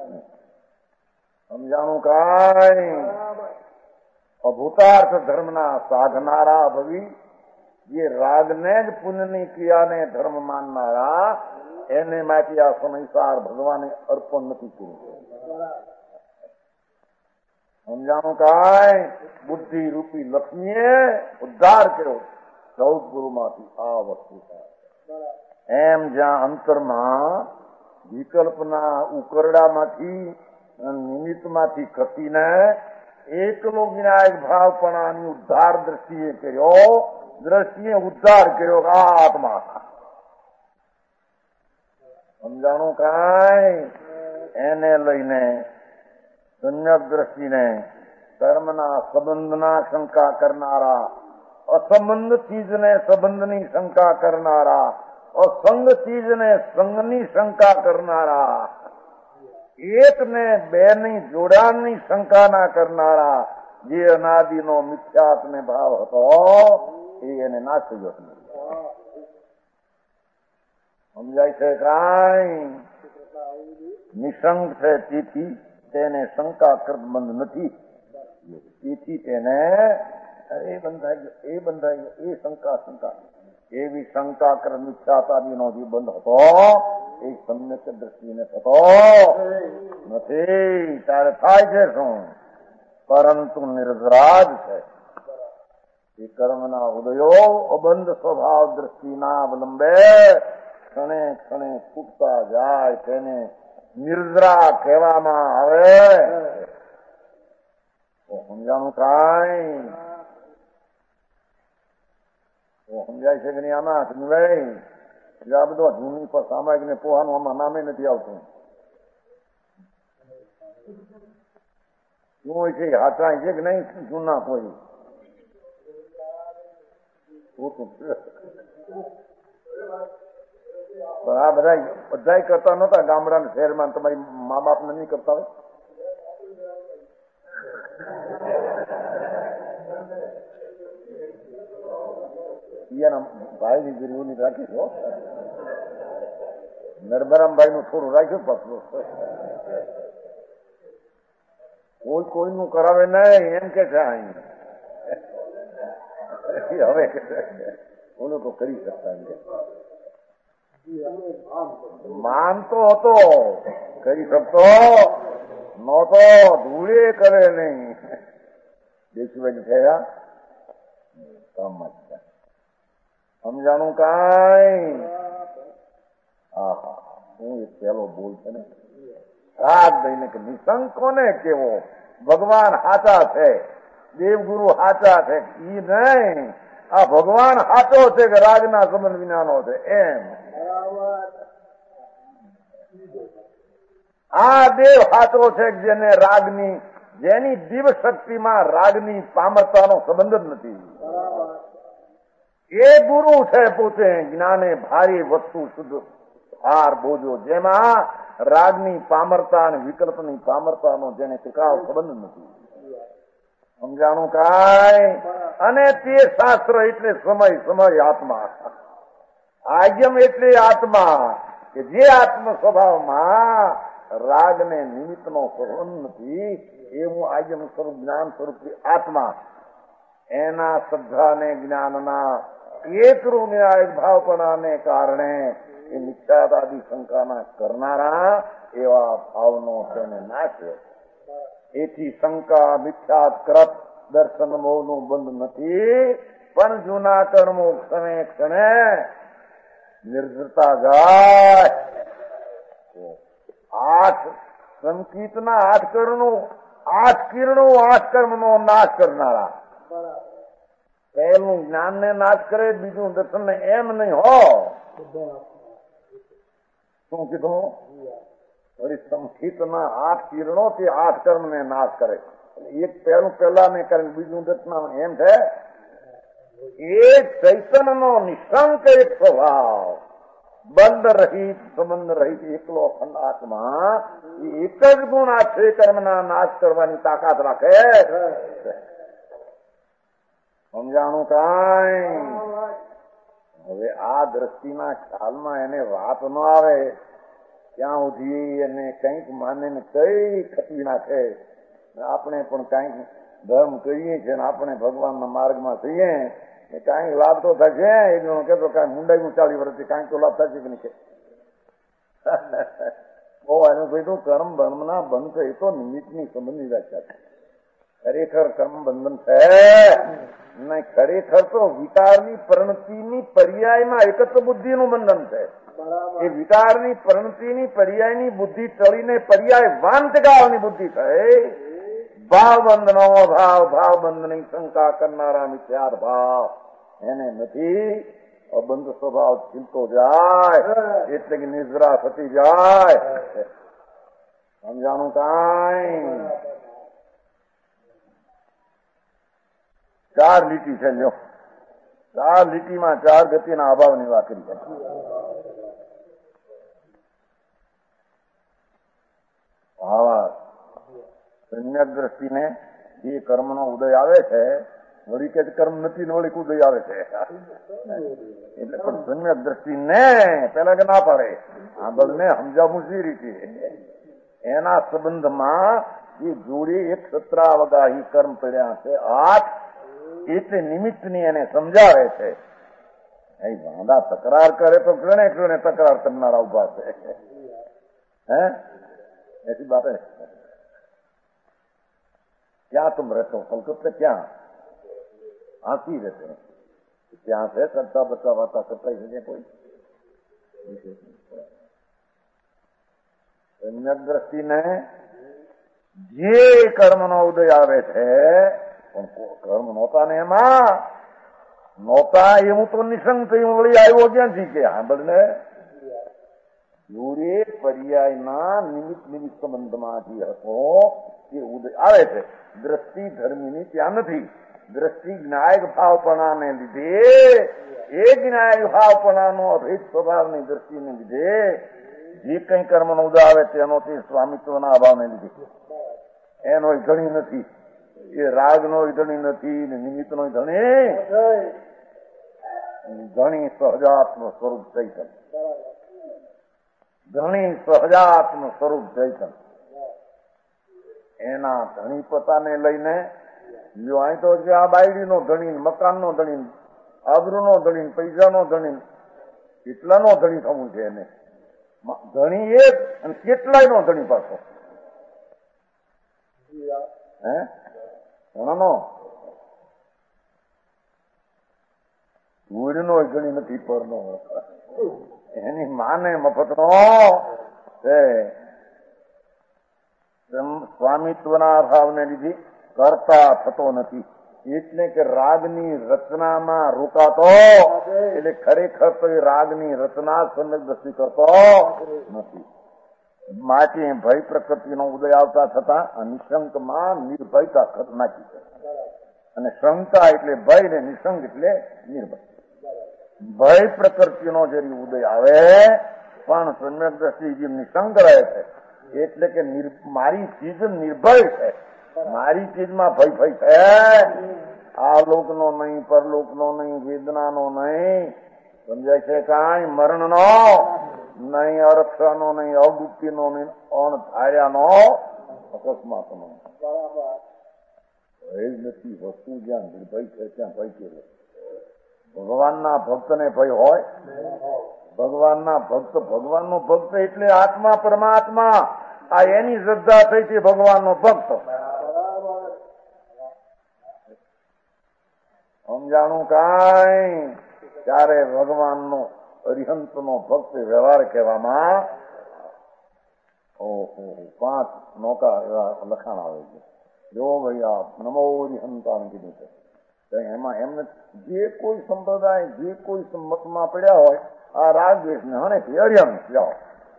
[SPEAKER 3] સમજાણું કાંઈ. અભૂતાર્થ ધર્મના સાધનારા ભવી જે રાગને જ પુણ્યની ક્રિયાને ધર્મ માનનારા એને માટે આ સમયસાર ભગવાને અર્પણ નથી કર્યું. સમજાણું કાંઈ. બુદ્ધિ રૂપી લક્ષ્મીએ ઉદ્ધાર કર્યો ચૌદ ગુરુમાંથી આ વસ્તુ. એમ જ્યાં અંતરમાં વિકલ્પના ઉકરડામાંથી નિમિત્તમાંથી ખસીને એકલો વિનાયક ભાવપણાની ઉદ્ધાર દ્રષ્ટિએ કર્યો. દ્રષ્ટિએ ઉદ્ધાર કર્યો આ આત્મા. સમજાણું કાંઈ. એને લઈને સમ્યક દ્રષ્ટિને કર્મના સંબંધના શંકા કરનારા, અસંબંધ ચીજને સંબંધની શંકા કરનારા, અસંગ ચીજને સંગની શંકા કરનારા, એકને બેની જોડાણની શંકા ના કરનારા જે અનાદિનો મિથ્યાત્મ ભાવ હતો એ એને નાશી ગયો. સમજાય છે કાંઈ. નિશંક છે તેથી તેને શંકા બંધ નથી. તેથી તેને એ બંધાઈ ગયો એ બંધાઈ ગયો એ શંકા શંકા એવી શંકા કર મિથ્યાતાદીનો જે બંધ હતો એ સમ્યક દ્રષ્ટિને થતો નથી. ત્યારે થાય છે શું? પરંતુ નિર્જરાજ છે એ કર્મના ઉદયો અબંધ સ્વભાવ દ્રષ્ટિના અવલંબે ક્ષણે ક્ષણે ફૂટતા જાય તેને નિર્જરા કહેવામાં આવે. સમજાણું કાંઈ. સમજાય છે કે નહીં આમાં સમજાય? આ બધો જૂની પર સામાયિક ને પોહાનું આમાં નામે નથી આવતું. શું હોય છે? હાચા છે કે નહીં જૂના કોઈ? આ બધા બધા કરતા નતા ગામડા શહેરમાં. તમારી મા બાપ ને નહીં કરતા હોય? ભાઈ ની ગરીબોની રાખી નરબરામભાઈ નું થોડું રાખ્યું પાછું. કોઈ કોઈનું કરાવે નહીં એમ કે છે. હવે ઓલું તો કરી શકતા માનતો હતો, કરી શકતો નહોતો. ધૂળે કરે નહીં. દેશભાઈ થયા કામમાં. સમજાણું કાંઈ. હા હા હું એક પેલો બોલ છે ને રાગ દઈને કે નિશંક કોને કેવો? ભગવાન હાચા છે, દેવગુરુ હાચા છે ઈ નહીં. આ ભગવાન હાચો છે કે રાગના સંબંધ વિનાનો છે એમ. આ દેવ હાચો છે જેને રાગની જેની દિવ શક્તિમાં રાગની પામરતાનો સંબંધ જ નથી. એ ગુરુ છે પોતે જ્ઞાને ભારી વસ્તુ શુદ્ધ હાર બોજો જેમાં રાગની પામરતા અને વિકલ્પની પામરતાનો જેને ટીકાવ સંબંધ નથી. સમજાણું કાંઈ. અને તે શાસ્ત્ર એટલે સમય સમય આત્મા. આજ્યમ એટલે આત્મા કે જે આત્મ સ્વભાવમાં રાગને નિમિત્તનો સંબંધ નથી એવું આજ્યમ સ્વરૂપ જ્ઞાન સ્વરૂપ આત્મા એના શ્રદ્ધા ને જ્ઞાનના એકરૂપ ન્યાયિક ભાવપણાને કારણે એ મિથ્યાદાદી શંકાના કરનારા એવા ભાવનો તેને નાશે. એથી શંકા મિથ્યાત કરત દર્શન મોહનું બંધ નથી. પણ જૂના કર્મો ક્ષણે ક્ષણે નિર્જરતા જાય. આઠ સંકિતના આઠ કર્મો આઠ કિરણો આઠ કર્મનો નાશ કરનારા. પહેલું જ્ઞાન ને નાશ કરે, બીજું દર્શન ને. એમ નહીં હો. શું કીધું? સંકિતના આઠ કિરણો તે આઠ કર્મ ને નાશ કરે. એક પહેલું પહેલા ને કરે, બીજું દર્શન. એમ છે એક ચૈતન્યનો નિશંક એક સ્વભાવ બંધ રહિત સંબંધ રહિત એકલો અખંડ આત્મા એક જ ગુણ આ છે કર્મના નાશ કરવાની તાકાત રાખે. સમજાણું કાંઈ. હવે આ દ્રષ્ટિના ખ્યાલમાં એને વાત ન આવે ત્યાં સુધી એને કંઈક માને ને કઈ ખતવી નાખે. આપણે પણ કંઈક ધર્મ કરીએ છીએ ને આપણે ભગવાનના માર્ગમાં થઈએ એ કાંઈક લાભ તો થશે. એ જણો કેતો કાંઈ મુંડાઈનું ચાલી વર્ષથી કાંઈક તો લાભ થશે કે નહીં કે બહુ એનું કીધું કર્મ બંધના બંધ છે એ તો નિમિત્તની સંબંધની વ્યાખ્યા છે. ખરેખર કર્મ બંધન છે નહીં, ખરેખર તો વિકારની પરિણતિની પર્યાયમાં એકત્વ બુદ્ધિનું બંધન છે. એ વિકારની પરિણતિની પર્યાયની બુદ્ધિ ચડીને પર્યાય વાંતગાળની બુદ્ધિ થઈ. ભાવ બંધનો ભાવ ભાવ બંધની શંકા કરનારા મિથ્યાર ભાવ એને નથી. અબંધ સ્વભાવ ચીલતો જાય એટલે કે નિદ્રા થતી જાય. સમજાણું કાંઈ? ચાર લીટી છે લ્યો, ચાર લીટીમાં ચાર ગતિના અભાવની વાત કરી છે. ભાવાર્થ સમ્યક દ્રષ્ટિને જે કર્મનો ઉદય આવે છે વળી કે કર્મ નથી ને વળી ઉદય આવે છે એટલે પણ સમ્યક દ્રષ્ટિને પેલા કે ના પાડે આ બળને સમજાવું સી રીતે એના સંબંધમાં એ જોડે એક સત્રાવગાહી કર્મ પડ્યા છે આઠ એટલે નિમિત્તની એને સમજાવે છે. એ વાંધા તકરાર કરે તો ગણે ગણે તકરાર કરનારા ઉભા છે. હે ऐसी बात है. क्या तुम रहते हो कलकत्ता? क्या आती रहते हैं ત્યાં છે કરતા બતા વાતા કરતા છે કોઈ સમ્યક દ્રષ્ટિને જે કર્મનો ઉદય આવે છે પણ કર્મ નહોતા ને એમાં નહોતા એવું તો નિસંગ થયું વળી આવ્યો ક્યાંથી કે સાંભળ ને જોડે પર્યાયના નિમિત્ત નિમિત્ત સંબંધમાંથી હતો એ ઉદય આવે છે. દ્રષ્ટિ ધર્મીની ત્યાં નથી. દ્રષ્ટિ જ્ઞાયક ભાવપણાને લીધે એ જ્ઞાયક ભાવપણાનો અભેદ સ્વભાવની દ્રષ્ટિને લીધે જે કઈ કર્મનો ઉદય આવે તેનો તે સ્વામિત્વના અભાવને લીધે એનો ધણી નથી. એ રાગનો ધણી નથી ને નિમિત્તનો ધણી ધણી સહજાત્મ સ્વરૂપ ચૈતન્ય. ધણી સહજાત્મ સ્વરૂપ ચૈતન્ય એના ધણી પતાને લઈને જો અહીં તો આ બાયડીનો ધણી, મકાનનો ધણી, આબરૂનો ધણી, પૈસાનો ધણી, કેટલાનો ધણી થવું છે એને. ધણી એક અને કેટલાય નો ધણી પાછો હે ઘણાનો ગુડનો ધણી નથી પરનો એની માને મફતનો છે. સ્વામિત્વના અભાવને લીધે કરતા થતો નથી એટલે કે રાગની રચનામાં રોકાતો એટલે ખરેખર તો એ રાગની રચના સમ્યક દ્રષ્ટિ કરતો નથી. માટે ભય પ્રકૃતિનો ઉદય આવતા થતા નિશંકમાં નિર્ભયતા નાખી છે. અને શંકા એટલે ભય ને નિશંક એટલે નિર્ભય. ભય પ્રકૃતિનો જરી ઉદય આવે પણ સમ્યક દ્રષ્ટિ જે નિશંક રહે છે એટલે કે મારી ચીજ નિર્ભય છે, મારી ચીજમાં ભય ભય છે. આ લોકનો નહીં, પરલોકનો નહીં, વેદનાનો નહીં, સમજાય છે કાંઈ મરણનો નહીં, અરક્ષાનો નહીં, અવગુપ્તિનો નહીં, અણધાર્યાનો અકસ્માતનો ભય જ નથી. વસ્તુ જ્યાં નિર્ભય છે ત્યાં ભય કેવો? ભગવાનના ભક્તને ભય હોય? ભગવાનના ભક્ત ભગવાનનો ભક્ત એટલે આત્મા પરમાત્મા આ એની શ્રદ્ધા થઈ છે ભગવાનનો ભક્ત. સમજાણું કાંઈ? ત્યારે ભગવાનનો અરિહંતનો ભક્ત વ્યવહાર કહેવામાં ઓહો પાંચ નૌકા એવા લખાણ આવે છે. જો ભાઈ આ નમો અરિહંતાને કીધું છે એમાં એમને જે કોઈ સંપ્રદાય જે કોઈ સંમતમાં પડ્યા હોય આ રાગ દ્વેષ ને હણે અરિહંત જાઓ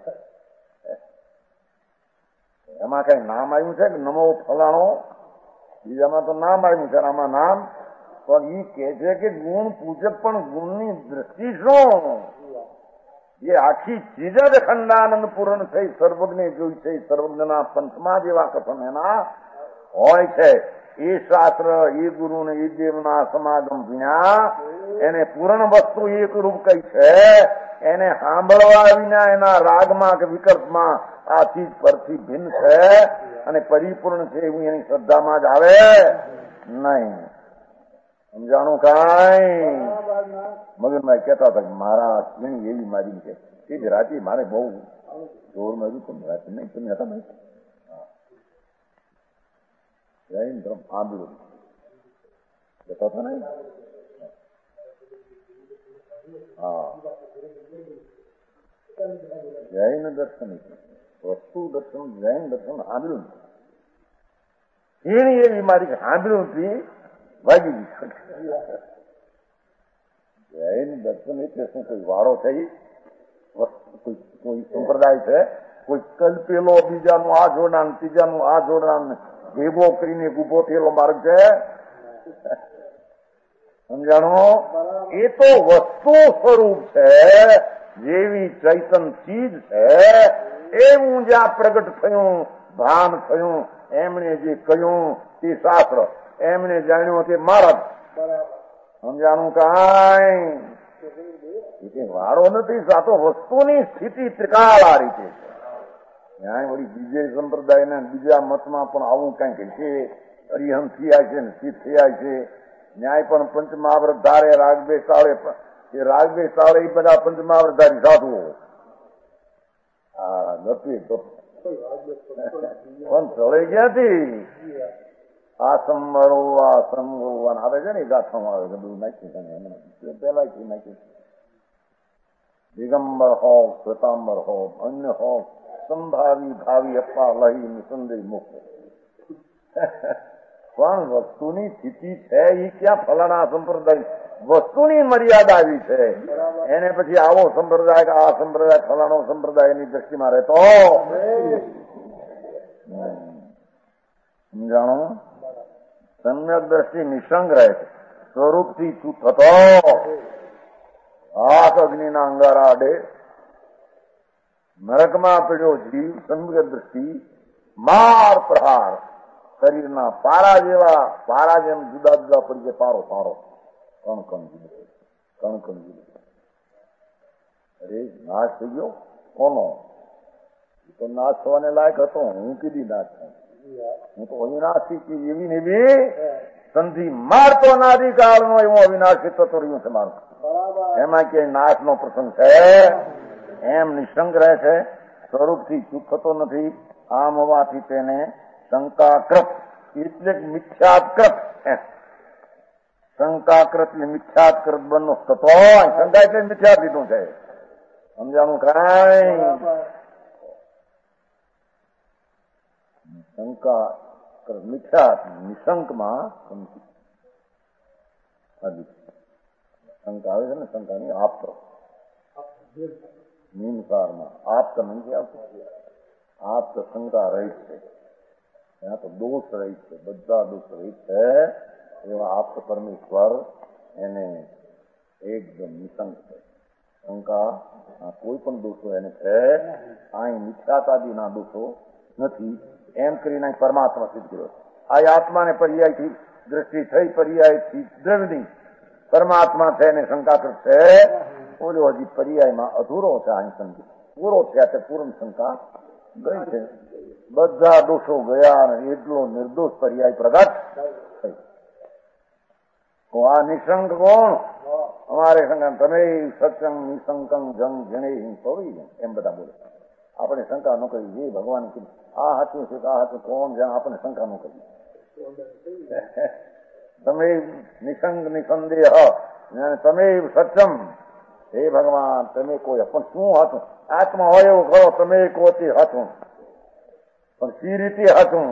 [SPEAKER 3] એમાં કઈ નામ આવ્યું છે કે નમો ફલાણો? બીજામાં તો નામ આવ્યું છે. આમાં નામ પણ એ કે છે કે ગુણ પૂજક પણ ગુણની દ્રષ્ટિ શું? એ આખી ચીજ જ ખંડાનંદ પૂર્ણ થઈ સર્વજ્ઞ જોઈ છે. સર્વજ્ઞના પંથમાં જેવા કથન એના હોય છે એ શાસ્ત્ર, એ ગુરુ ને એ દેવના સમાગમ વિના એને પૂર્ણ વસ્તુ એક રૂપ કઈ છે, એને સાંભળવા વિના એના રાગમાં કે વિકલ્પમાં આ ચીજ પરથી ભિન્ન છે અને પરિપૂર્ણ છે એવું એની શ્રદ્ધામાં જ આવે નહીં. સમજાણું કાંઈ? મગનભાઈ કહેતા હતા કે મારા કેણી એવી મારી છે એ જ રાતે મારે બહુ જોર માર્યું પણ રાતે નહીં તમે હતા નહીં સાંભળ્યું કહેતા હતા નહીં. હા, જૈન દર્શન વસ્તુ દર્શન જૈન દર્શન સાંભળ્યું કેણી એવી મારી સાંભળ્યું હતી ભાગી ગઈ. જૈન દર્શન એટલે શું? કોઈ વાળો થઈ, કોઈ સંપ્રદાય છે, કોઈ કલ્પેલો બીજાનું આ જોડાણ ત્રીજાનું આ જોડાણ ભેગો કરીને ઉભો થયેલો માર્ગ છે. સમજાણો? એ તો વસ્તુ સ્વરૂપ છે, જેવી ચૈતન ચીજ છે એવું જ્યાં પ્રગટ થયું, ભાન થયું, એમણે જે કહ્યું તે શાસ્ત્ર, એમણે જાણ્યું તે મારા. સમજાણું કાંઈ? વાળો નથી, આ તો વસ્તુની સ્થિતિ ત્રિકાળ આ રીતે છે. ત્યાં વળી બીજે સંપ્રદાયના બીજા મતમાં પણ આવું કઈક છે, અરિહંત થયા છે ને સ્થિત થયા છે. ન્યાય પણ પંચમહાવ્રત ધારે, રાગબે તાળે, એ રાગબે તાળે એ બધા પંચમહાવ્રતધારી સાધુઓ આ નથી તો પણ ચડે ક્યાંથી? આ સંવરો આ સંવરોવાન આવે છે ને, ગાથામાં આવે છે, બધું નાખ્યું પેલા નાખ્યું. દિગંબર હો, શ્વેતાંબર હો, અન્ય હો, સંભાવી ભાવી અપ્પા લહી નિસંદેહ મુક્ત. પણ વસ્તુની સ્થિતિ છે એ ક્યાં ફલાણા સંપ્રદાય વસ્તુની મર્યાદા આવી છે, એને પછી આવો સંપ્રદાય કે આ સંપ્રદાય ફલાણો સંપ્રદાયની દ્રષ્ટિમાં રહેતો સમજાણો. સમ્યક દ્રષ્ટિ નિસંગ રહે છે, સ્વરૂપથી ચૂપ થતો હાથ અગ્નિના અંગારા આડે નરકમાં પડ્યો જીવ. સમ્યક દ્રષ્ટિ માર પ્રહાર શરીરના પારા જેવા, પારા જેમ જુદા જુદા પડી જાય. પારો પારો કણ કણ જુદો, કણ કણ જુદો. અરે નાશ થઈ ગયો કોનો? તો નાશ થવાને લાયક હતો. હું કીધી નાશ થાય, હું તો અવિનાશી એવી ને એવી સંધિ મારતો અનાદિકાળ નો એવું અવિનાશી થતો રહ્યું છે મારું. એમાં ક્યાંય નાશ નો પ્રસંગ છે? એમ નિસંગ રહે છે, સ્વરૂપથી ચૂપ થતો નથી. આમ હોવાથી તેને શંકાકૃત એટલે મિથ્યાત્કૃત, શંકાકૃત ને મિથ્યાત્કૃત બનનો થતો. શંકા એટલે મિથ્યા લીધું છે. સમજાણું કાંઈ? શંકા મિથ્યા નિશંકમાં શંકા આવે છે ને, શંકાની આપ્ત નિમસારમાં આપ્ત નથી આવતું. આપ્ત શંકા રહિત છે, ત્યાં તો દોષ રહિત છે, બધા દોષ રહિત છે. એવા આપ્ત પરમેશ્વર એને એકદમ નિશંક છે. શંકા કોઈ પણ દોષો એને છે. અહીં મિથ્યાતાદિના દોષો નથી. એમ કરીને પરમાત્મા સિદ્ધ કર્યો. આ આત્માને પર્યાયથી દ્રષ્ટિ થઈ, પર્યાયથી દ્રવ્યની પરમાત્મા છે એને શંકાકૃત છે. ઓલો હજી પર્યાયમાં અધૂરો છે. અહીં સમજી પૂરો થયા તે પૂર્ણ શંકા ગઈ છે. બધા દોષો ગયા અને એટલો નિર્દોષ પર્યાય પ્રગટ થઈ. આ નિશંક કોણ? અમારે શંકા તમે સત્સંગ નિશંકમ જંગ જણે પવી એમ બધા બોલે. આપણે શંકા ન કરી. જે ભગવાન કીધું આ હાથું છે, આ હાથું કોણ જાણે, આપણે શંકા ન કરી. તમે નિસંગ નિસંદેહ તમે સત્સંગ, હે ભગવાન તમે કોઈ પણ શું હતું? આત્મા હોય એવું કરો, તમે કોતી હતું પણ સી રીતે હતું?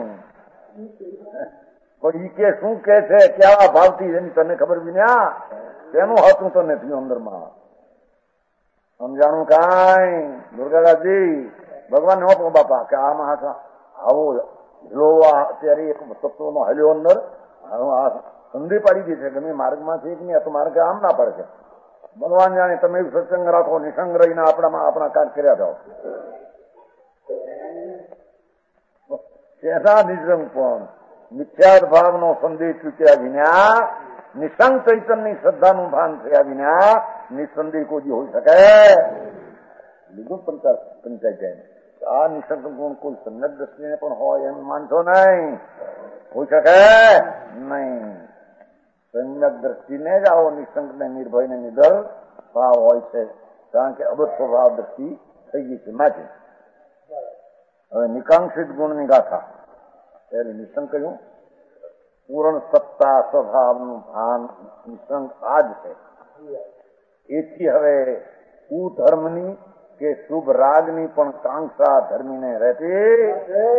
[SPEAKER 3] પણ ઈ કે શું કે છે, કેવા ભાવથી એની તને ખબર બી ના તેનું હતું તો નથી અંદરમાં. સમજાણું કાંઈ? દુર્ગાદાસજી ભગવાન નો કહો બાપા કે આમાં હાથા આવો હિલોવા અત્યારે એક તત્વનો હલ્યો અંદર આ સંધિ પાડી દી છે. ગમે માર્ગમાં છે કે નહીં, તો માર્ગ આમ ના પડે છે. ભગવાન જાણે. તમે સત્સંગ રાખો, નિસંગ રહીને આપણામાં આપણા કામ કર્યા જાઓ. કેસા નિસંગ પણ મિથ્યાદ ભાવનો સંદેહ ચૂક્યા વિના, નિસંગ ચૈતનની શ્રદ્ધાનું ભાન થયા વિના નિસંદેહ કોઈ હોઈ શકે? લીધું પંચાયત પંચાયત આ નિસંગ ગુણ કોઈ સન્નત દ્રષ્ટિને પણ હોય એમ માનશો નહીં, હોઈ શકે નહીં. સમ્યક દ્રષ્ટિને જ આવો નિસંગ ને નિર્ભય ને નિડર ભાવ હોય છે, કારણ કે અબધ સ્વભાવ દ્રષ્ટિ થઈ ગઈ છે. માટે હવે નિકાંક્ષિત ગુણની ગાથા ત્યારે નિસંગ કહ્યું, પૂર્ણ સત્તા સ્વભાવનું ભાન નિસંગ આ જ છે. એથી હવે કુધર્મની કે શુભ રાગની પણ કાંક્ષા ધર્મીને રહેતી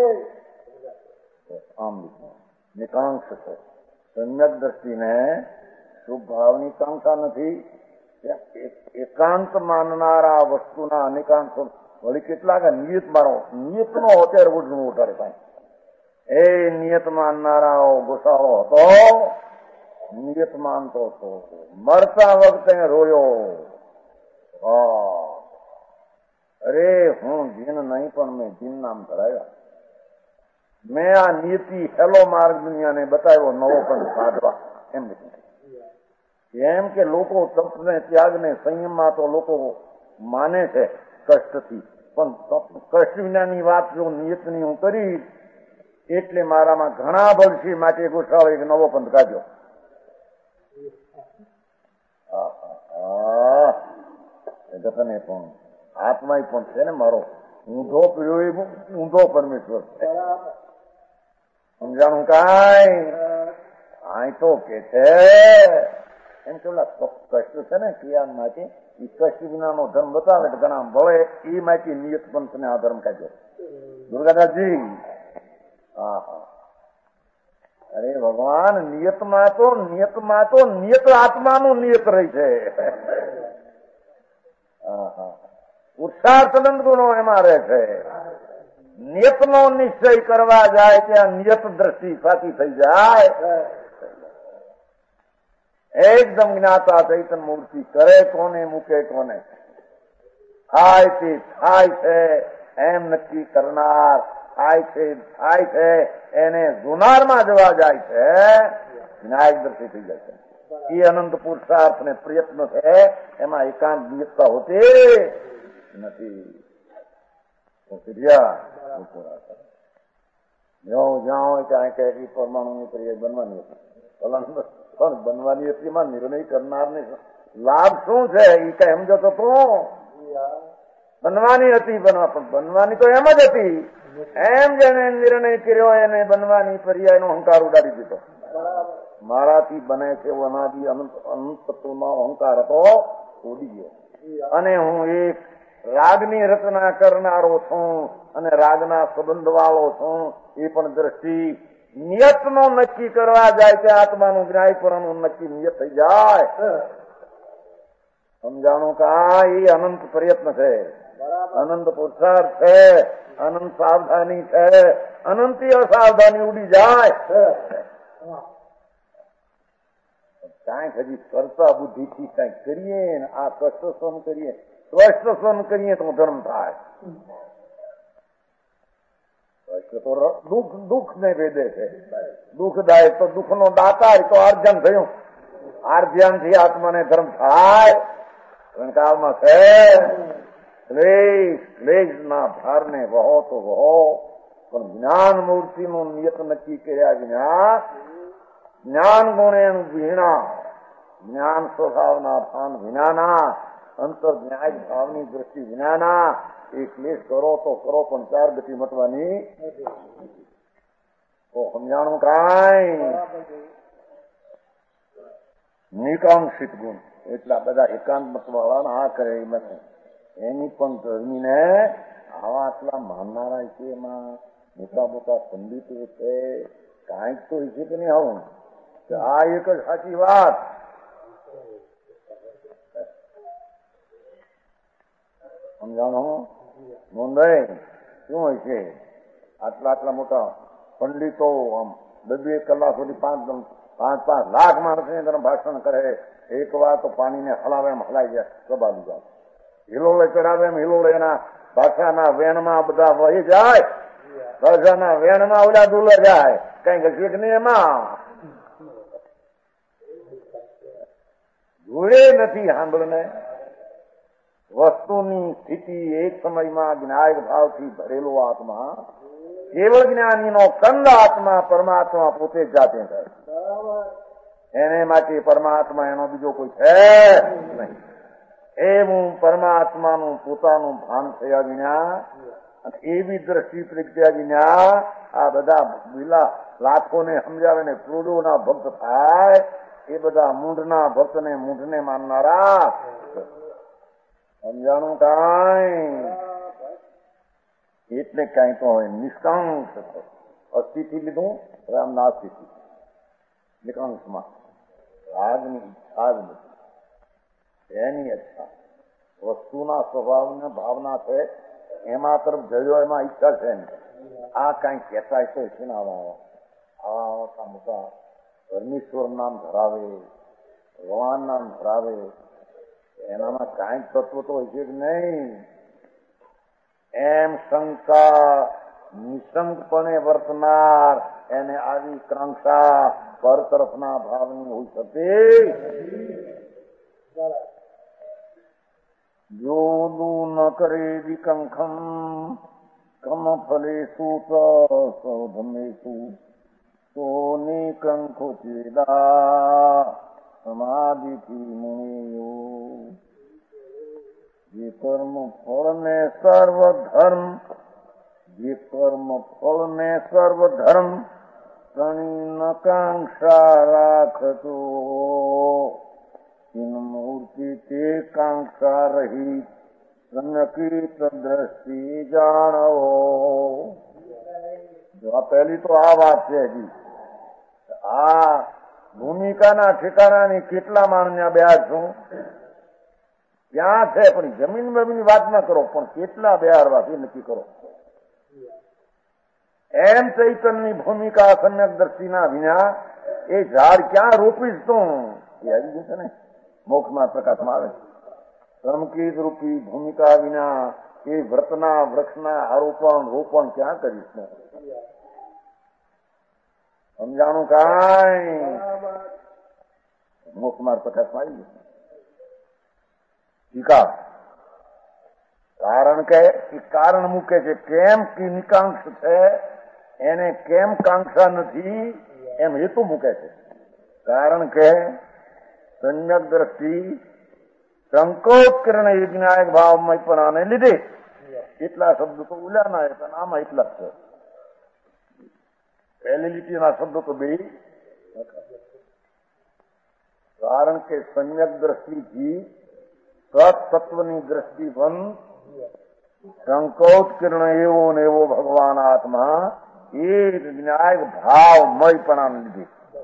[SPEAKER 3] આમ નિકાંક્ષ છે. સમ્યક દ્રષ્ટિને શુભ ભાવની કાંક્ષા નથી. એકાંત માનનારા વસ્તુના અનેકાંશો વળી કેટલાક નિયત મારો નિયત નો અત્યારે ઉઠવું ઉઠાડે ભાઈ. એ નિયત માનનારાઓ ગુસાઓ હતો, નિયત માનતો હતો, મરતા વખતે રોયો. હા, અરે હું જીન નહીં પણ મેં જીન નામ ધરાવ્યા. મેં આ નીતિ હેલો માર્ગ દુનિયાને બતાવ્યો, નવો પણ સાધવા. એમ એમ કે લોકો તપને ત્યાગને સંયમમાં તો લોકો માને છે કષ્ટથી, પણ કષ્ટ વિનાની વાત જો નિયતની હું કરી એટલે મારામાં ઘણા બળશી માટે ગુસ્સાઓ એક નવો પંથ કાઢ્યો. જગતને પણ આત્મા પણ છે ને મારો ઊંધો પીળ્યો એ ઊંધો પરમેશ્વર છે. સમજાણું કાંઈ? આ તો કે છે એમ કેવલા કષ્ટ છે ને ક્રિયા માટે એ કષ્ટ વિનાનો ધર્મ બતાવે તો ઘણા ભળે એ માટે નિયત પંથને આ ધર્મ કાઢ્યો. દુર્ગાદાસજી હા હા અરે ભગવાન, નિયતમાં તો નિયતમાં તો નિયત આત્માનું નિયત રહી છે. પુરુષાર્થ અનંત ગુણો એમાં રહે છે. નિયતનો નિશ્ચય કરવા જાય ત્યાં નિયત દ્રષ્ટિ સાચી થઈ જાય. એકદમ જ્ઞાતા ચૈતન મૂર્તિ કરે કોને મૂકે કોને, થાય તે થાય છે એમ નક્કી કરનાર, થાય છે થાય છે એને જુનારમાં જવા જાય છે, વિનાયક દ્રષ્ટિ થઈ જાય છે. એ અનંત પુરુષાર્થ ને પ્રયત્ન છે, એમાં એકાંત નિયતતા હોતી નથી. જ્યાં હોય ત્યાં કઈ પરમાણુ ક્રિયા બનવાની હતી, પણ બનવાની હતી એમાં નિર્ણય કરનારને લાભ શું છે એ કઈ સમજો તો તું. બનવાની હતી બનવા, પણ બનવાની તો એમ જ હતી. એમ જેને નિર્ણય કર્યો એને બનવાની પર્યાયનો અહંકાર ઉડાડી દીધો. મારાથી બને છે એવો અનાદિ અનંત અનંત તત્વનો અહંકાર હતો, ઉડી ગયો. અને હું એક રાગની રચના કરનારો છું અને રાગના સંબંધ વાળો છું. એ પણ દ્રષ્ટિ નિયતનો નક્કી કરવા જાય કે આત્માનું જ્ઞાયપરાનું નક્કી નિયત થઈ જાય. સમજાણું કા? એ અનંત પ્રયત્ન છે, અનંત પુરુષાર્થ છે, અનંત સાવધાની છે. અનંતી અસાવધાની ઉડી જાય કાંઈક હજી કરતા બુદ્ધિથી કઈક કરીએ ને આ કષ્ટ સહન કરીએ, કષ્ટ સહન કરીએ તો ધર્મ થાય. તો દુઃખ દુઃખ ને ભેદે છે. દુઃખદાયક તો દુઃખ નો દાતા તો આર્જન થયું. આર્જન થી આત્માને ધર્મ થાય. કાળમાં છે ક્લેશ ક્લેશ ના ભાર ને વહો તો વહો, પણ જ્ઞાન મૂર્તિ નું નિયત નક્કી કર્યા વિના, જ્ઞાન ગુણે વિના, જ્ઞાન સ્વભાવના ભાન વિનાના, અંતર ન્યાય ભાવની દ્રષ્ટિ વિનાના એ ક્લેશ કરો તો કરો પણ ચાર ગતિ મટવાની તો સમજાણું કાંઈ? નિકાંક્ષિત ગુણ એટલા બધા એકાંત મત વાળા આ કરે નથી. એની પણ ધર્મીને આવા આટલા માનનારા છે, એમાં મોટા મોટા પંડિતો છે, કાંઈક તો છે કે નહીં આવું. આ એક જ સાચી વાત. સમજાણો? નોંધાય શું હોય છે? આટલા આટલા મોટા પંડિતો આમ બે બે કલાક સુધી પાંચ પાંચ પાંચ લાખ માણસને તરફ ભાષણ કરે. એક વાર તો પાણીને હલાવે એમ હલાઈ જાય, સબાવી જાય. હિલોળે ચડાવે એમ હિલોળે એના ભાષાના વેણમાં બધા વહી જાય, ભાષાના વેણમાં ઓલા ડુલે જાય. કઈક હશે કે નહીં એમાં? જોડે નથી સાંભળને. વસ્તુની સ્થિતિ એક સમયમાં જ્ઞાયક ભાવથી ભરેલો આત્મા, કેવળ જ્ઞાનીનો કંદ આત્મા પરમાત્મા પોતે જ જાતે છે. એને માટે પરમાત્મા એનો બીજો કોઈ છે નહીં. એવું પરમાત્માનું પોતાનું ભાન થયા વિના અને એવી દ્રષ્ટિ પ્રગટ્યા વિના આ બધા બીલા લાખોને સમજાવે ને કરોડોના ભક્ત થાય એ બધા મૂંઢના ભક્તને મૂંઢને માનનારા. સમજાણું કાંઈ એટલે કઈ તો હોય નિષ્કાંક્ષ અસ્થિથી લીધું રામ નાસ્તિથી નિકાંક્ષમાં રાગની ઈચ્છા જ નથી. એની ઈચ્છા વસ્તુના સ્વભાવને ભાવના છે એમાં તરફ જયો એમાં ઈચ્છા છે ને. આ કઈ કહેતા છે છે ને આવા આવા મોટા મોટા પરમેશ્વર નામ ધરાવે, ભગવાન નામ ધરાવે, એનામાં કાંઈક તત્વ તો હોય છે કે નહીં? એમ શંકા નિશંકપણે વર્તનાર એને આવી કાંક્ષા પર તરફના ભાવની હોઈ શકે. જોદું ન કરે વિકંખમ કમ ફલેશુ સૌધમેશુ તો નિકંખો ચેદા સમાધિથી મુનિયો. જે કર્મ ફળ ને સર્વ ધર્મ, જે કર્મ ફળ ને સર્વ ધર્મ તણી નકાંક્ષા રાખતો મૂર્તિ તે કાંક્ષા રહી સન્નકિત દ્રષ્ટિ જાણવો. આ પહેલી તો આ વાત છે. હજી આ ભૂમિકાના ઠેકાણાની કેટલા માણ્યા બેહાર છું ત્યાં છે, પણ જમીન બમીન વાત ના કરો, પણ કેટલા બેહારવા એ નક્કી કરો. એમ ચૈતનની ભૂમિકા સમ્યક દ્રષ્ટિના વિના એ ઝાડ ક્યાં રોપીશ તું? એ આવી જશે ને મોક્ષમાં પ્રકાશમાં આવે. સંકિત રૂપી ભૂમિકા વિના એ વ્રતના વૃક્ષના આરોપણ રોપણ ક્યાં કરીશ ને? સમજાણું કાંઈ? મોક્ષમાં પ્રકાશમાં આવી જશે. ટીકા કારણ કે કારણ મૂકે છે કેમ કે નિકાંક્ષ છે એને કેમ કાંક્ષા નથી એમ હેતુ મૂકે છે. કારણ કે સમ્યક દ્રષ્ટિ સંકોચ કરીને વિજ્ઞાયક ભાવમય પણ આને લીધે એટલા શબ્દો તો ઉલ્યાના હતા, આમાં એટલા જ છે. પહેલી લીટીના શબ્દો તો બે. કારણ કે સમ્યક દ્રષ્ટિથી સત્તત્વની દ્રષ્ટિ બંધ સંકોચ કિરણ એવો ને એવો ભગવાન આત્મા એ વિજ્ઞાયક ભાવમયપણા લીધે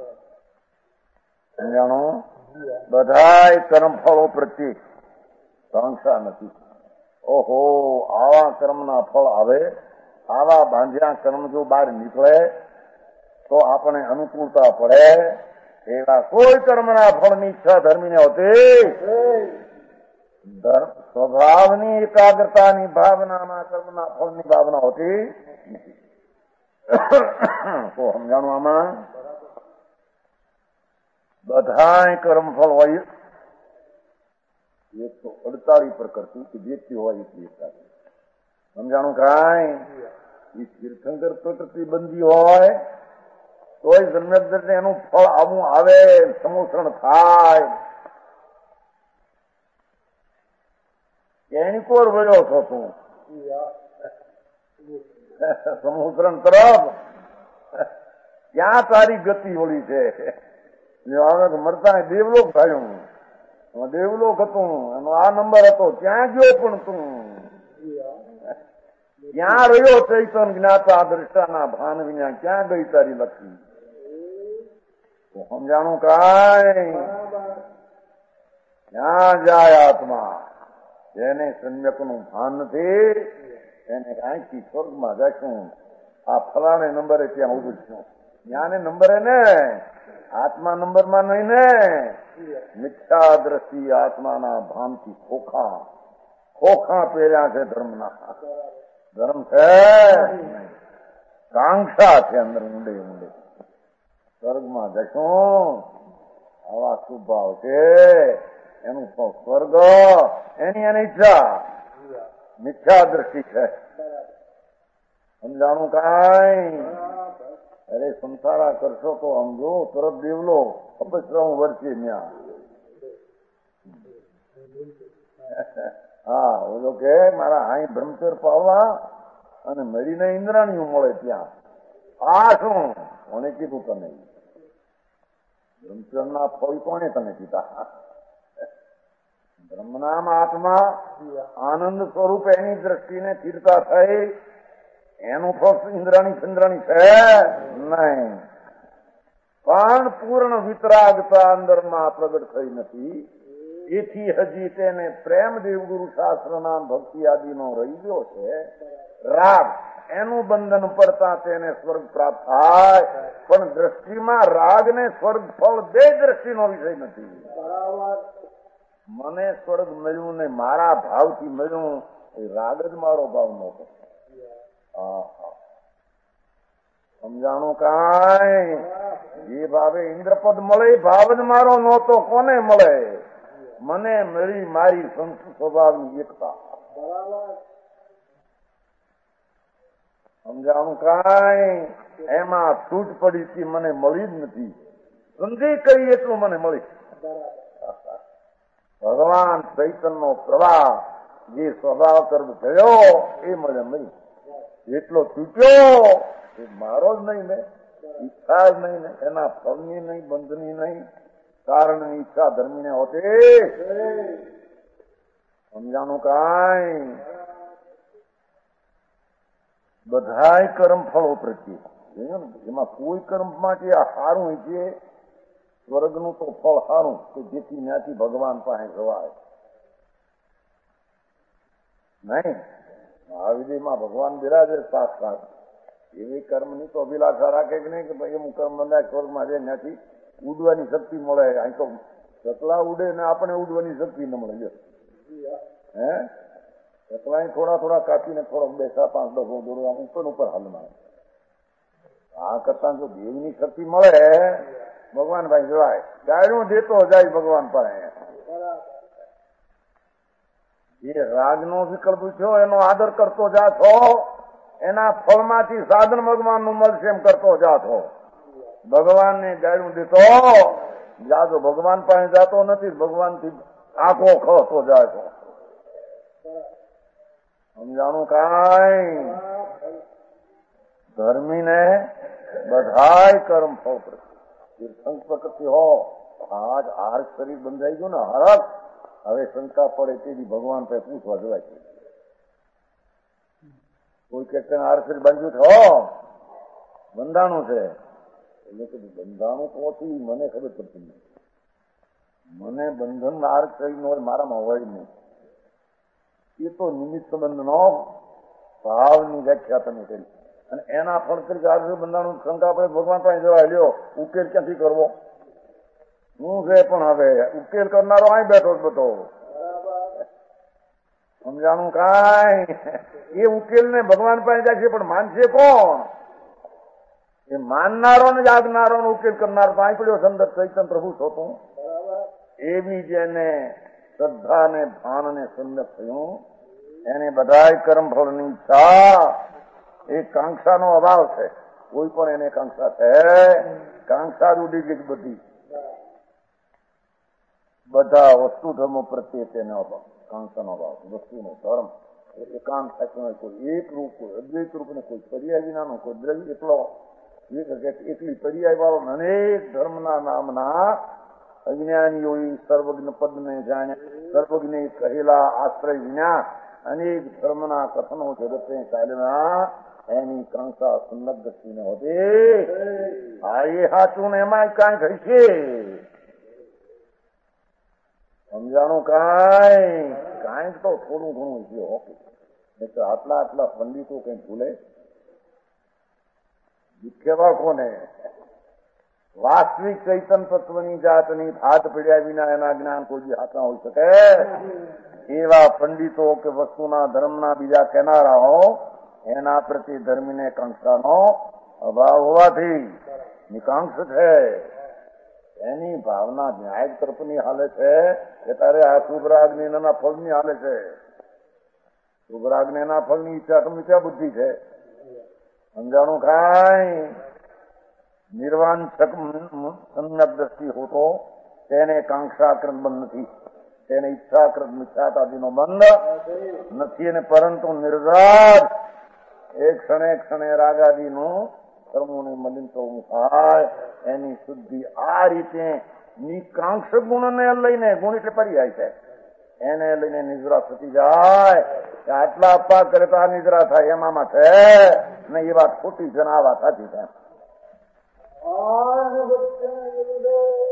[SPEAKER 3] સમજાણો. બધાય કર્મફળો પ્રત્યે કાંક્ષા નથી. ઓહો આવા કર્મના ફળ આવે, આવા બાંધ્યા કર્મ જો બહાર નીકળે તો આપણે અનુકૂળતા પડે. એવા કોઈ કર્મના ફળની ઈચ્છા ધર્મીને હોતી સ્વભાવની એકાગ્રતાની ભાવનામાં કર્મના ફળની ભાવના હોતી તો સમજાણું આમાં બધાય કર્મફળ હોય એકસો અડતાલીસ પ્રકૃતિ કે વ્યક્તિ હોય એટલી એકાગ્ર. સમજાણું કાંઈ? એ તીર્થંકર પ્રકૃતિ બંધી હોય તોય જન્મદર એનું ફળ આવું આવે, સમોષણ થાય. એની કોર વળ્યો છો તું સમુદ્રણ તરફ, ક્યાં તારી ગતિ ઓળી છે? મરતા દેવલોક થયું, દેવલોક હતું એનો આ નંબર હતો, ત્યાં ગયો પણ તું ક્યાં રહ્યો? ચૈતન જ્ઞાતા દ્રષ્ટાના ભાન વિના ક્યાં ગઈ તારી લક્ષ્મી? સમજાણું કાંઈ? ક્યાં જાય આત્મા? જેને સમ્યકનું ભાન નથી એને કાંઈથી સ્વર્ગમાં જશું. આ ફલાણે નંબરે ત્યાં ઉભું છું, જ્ઞાને નંબરે ને આત્મા નંબરમાં નહીં ને. મિથ્યા દ્રષ્ટિ આત્માના ભાનથી ખોખા ખોખા પહેર્યા છે ધર્મના. ધર્મ છે કાંક્ષા છે અંદર ઊંડે ઊંડે. સ્વર્ગમાં જશું. આવા સ્વભાવ છે એનું સ્વર્ગ એની એની ઈચ્છા મિથ્યા દ્રષ્ટિ છે. સમજાણું કાંઈ? અરે સંસારા કરશો તો સમજો તરત દેવલો અપશ્રમ વર્ષે ન્યા. હા ઓલો કે મારા અહીં બ્રહ્મચર પાવવા અને મળીને ઇન્દ્રાણીઓ મળે ત્યાં. આ શું કોને કીધું તમે? બ્રહ્મચર ના ફળ કોને તમે કીધા? બ્રહ્મનામ આત્મા આનંદ સ્વરૂપ એની દ્રષ્ટિને સ્થિરતા થઈ એનું ફળ ઇન્દ્રાણી ચંદ્રાણી છે નહીં. પણ પૂર્ણ વિતરાગતા અંદરમાં પ્રગટ થઈ નથી. એથી હજી તેને પ્રેમ દેવગુરુ શાસ્ત્રના ભક્તિ આદિનો રહી ગયો છે. રાગ એનું બંધન પડતા તેને સ્વર્ગ પ્રાપ્ત થાય. પણ દ્રષ્ટિમાં રાગ ને સ્વર્ગ ફળ બે દ્રષ્ટિનો વિષય નથી. મને સ્વર્ગ મળ્યું ને મારા ભાવથી મળ્યું એ રાગ જ મારો ભાવ નહોતો. સમજાણું કાંઈ? જે ભાવે ઇન્દ્રપદ મળે ભાવ જ મારો નહોતો. કોને મળે? મને મળી મારી સંત સ્વભાવની એકતા. સમજાણું કાંઈ? એમાં છૂટ પડી હતી મને મળી જ નથી. સમજી કરી એટલું મને મળી. ભગવાન ચૈતન્ય પ્રવાહ જે સ્વભાવ તરફ થયો એ મને મળી. એટલો તૂટ્યો એ મારો જ નહીં ને, ઈચ્છા જ નહીં ને, એના ફળની નહીં, બંધની નહીં, કારણની ઈચ્છા ધર્મીને હોતી. સમજાણું કાંઈ? બધાય કર્મ ફળો પ્રત્યે એમાં કોઈ કર્મ માટે આ સારું છે. સ્વર્ગનું તો ફળ સારું કે જેથી ત્યાંથી ભગવાન પાસે જવાય નહીં. મહાવિધિમાં ભગવાન બિરાજે સાક્ષાત. એવી કર્મની તો અભિલાષા રાખે કે નહીં કે ભાઈ હું કર્મ બંધાય સ્વર્ગમાં જાય ત્યાંથી ઉડવાની શક્તિ મળે. અહીં તો ચકલા ઉડે ને આપણે ઉડવાની શક્તિ ન મળે. હે ચકલા થોડા થોડા કાપીને થોડોક બેસા પાંચ દસ દોરવા ઉપર ઉપર હાલમાં. આ કરતા જો દેવની શક્તિ મળે ભગવાન ભાઈ જવાય. ગાયનું દેતો જાય ભગવાન પાસે. જે રાગનો વિકલ્પ થયો એનો આદર કરતો જા છો, એના ફળમાંથી સાધન ભગવાનનું મળશે એમ કરતો જા છો. ભગવાનને ગાયનું દેતો જાજો ભગવાન પાસે જાતો નથી. ભગવાનથી આંખો ખતો જાય છો. સમજાણું કાંઈ? ધર્મીને બધાય કર્મ ફળ પ્રત્યે તીર્થંક પ્રકૃતિ હો. આજ આર શરીર બંધાઈ ગયું ને હરક. હવે શંકા પડે તેથી ભગવાન પાસે પૂછવા જવાય છે. કોઈ કે આર શરીર બાંધ્યું છે હો બંધાણું છે એટલે કીધું બંધાણું પહોંચી મને ખબર પડતી નહીં. મને બંધન આર શરીર નો મારામાં હોય નહીં. એ તો નિમિત્ત સંબંધનો ભાવની વ્યાખ્યા તમે કરી અને એના ફળ તરીકે આર શરીર બંધાણું શંકા પડે ભગવાન પાસે જવાય. લ્યો ઉકેલ ક્યાંથી કરવો? હું છે પણ હવે ઉકેલ કરનારો અહીં બેઠો જ બધો. સમજાણું કાંઈ? એ ઉકેલ ને ભગવાન પાસે જાય છે પણ માનશે કોણ? એ માનનારો ને જાગનારો નો ઉકેલ કરનારો તો અહીં પડ્યો સંદર ચૈતન્ય પ્રભુ છો તું. એવી જેને શ્રદ્ધા ને ભાન ને સંદર્ભ થયું એને બધાય કર્મ ફળની ઈચ્છા એ કાંક્ષાનો અભાવ છે. કોઈ પણ એને કાંક્ષા છે? કાંક્ષા જ ઉડી ગઈ બધી. બધા વસ્તુ ધર્મો પ્રત્યે તેને અભાવ, કાંક્ષાનો અભાવ. વસ્તુનો ધર્મ એકાંત થાય. કોઈ એક રૂપ, કોઈ અદ્વૈત રૂપ ને કોઈ પર્યાય વિનાનો, કોઈ દ્રવ્ય એટલો એકલી પર્યાય વાળો અનેક ધર્મના નામના અજ્ઞાનીઓ સર્વજ્ઞ પદને જાણ્યા, સર્વજ્ઞ કહેલા આશ્રય વિના અનેક ધર્મના કથનો જગતે ચાલ્યા. એની કાંક્ષા સુન્નત દ્રષ્ટિને હોતી. આ એ સાચું ને એમાં કાંઈ થઈ છે. સમજાણું કાંઈ? કાંઈક તો થોડું ઘણું છે. ઓકે તો આટલા આટલા પંડિતો કઈ ભૂલે દુઃખેવા કોને? વાસ્તવિક ચૈતન તત્વની જાતની હાથ પીડ્યા વિના એના જ્ઞાન કોઈ હાથમાં હોઈ શકે? એવા પંડિતો કે વસ્તુના ધર્મના બીજા કહેનારાઓ એના પ્રતિ ધર્મીને કાંક્ષાનો અભાવ હોવાથી નિકાંક્ષ છે એની ભાવના ન્યાય તરફની હાલે છે કે તારે આ શુભરાગ્નિના ફળની હાલે છે. શુભરાગ્નિના ફળની ઈચ્છા તો મિથ્યા બુદ્ધિ છે. સમજાણું કાંઈ નિર્વાંશક સમ્યક દ્રષ્ટિ હોતો તેને કાંક્ષાકૃત બંધ નથી, તેને ઈચ્છાકૃત મિથ્યાતાદિનો બંધ નથી. અને પરંતુ નિર્રાગ એક ક્ષણે ક્ષણે રાગાદિનું કર્મોની મલિનતો થાય એની શુદ્ધિ આ રીતે નિકાંક્ષ ગુણને લઈને, ગુણ એટલે પર્યાય છે, એને લઈને નિદ્રા થતી જાય. આટલા અપા કરે તો આ નિદ્રા થાય એમાં છે ને એ વાત ખોટી છે ને આ વાત સાચી છે.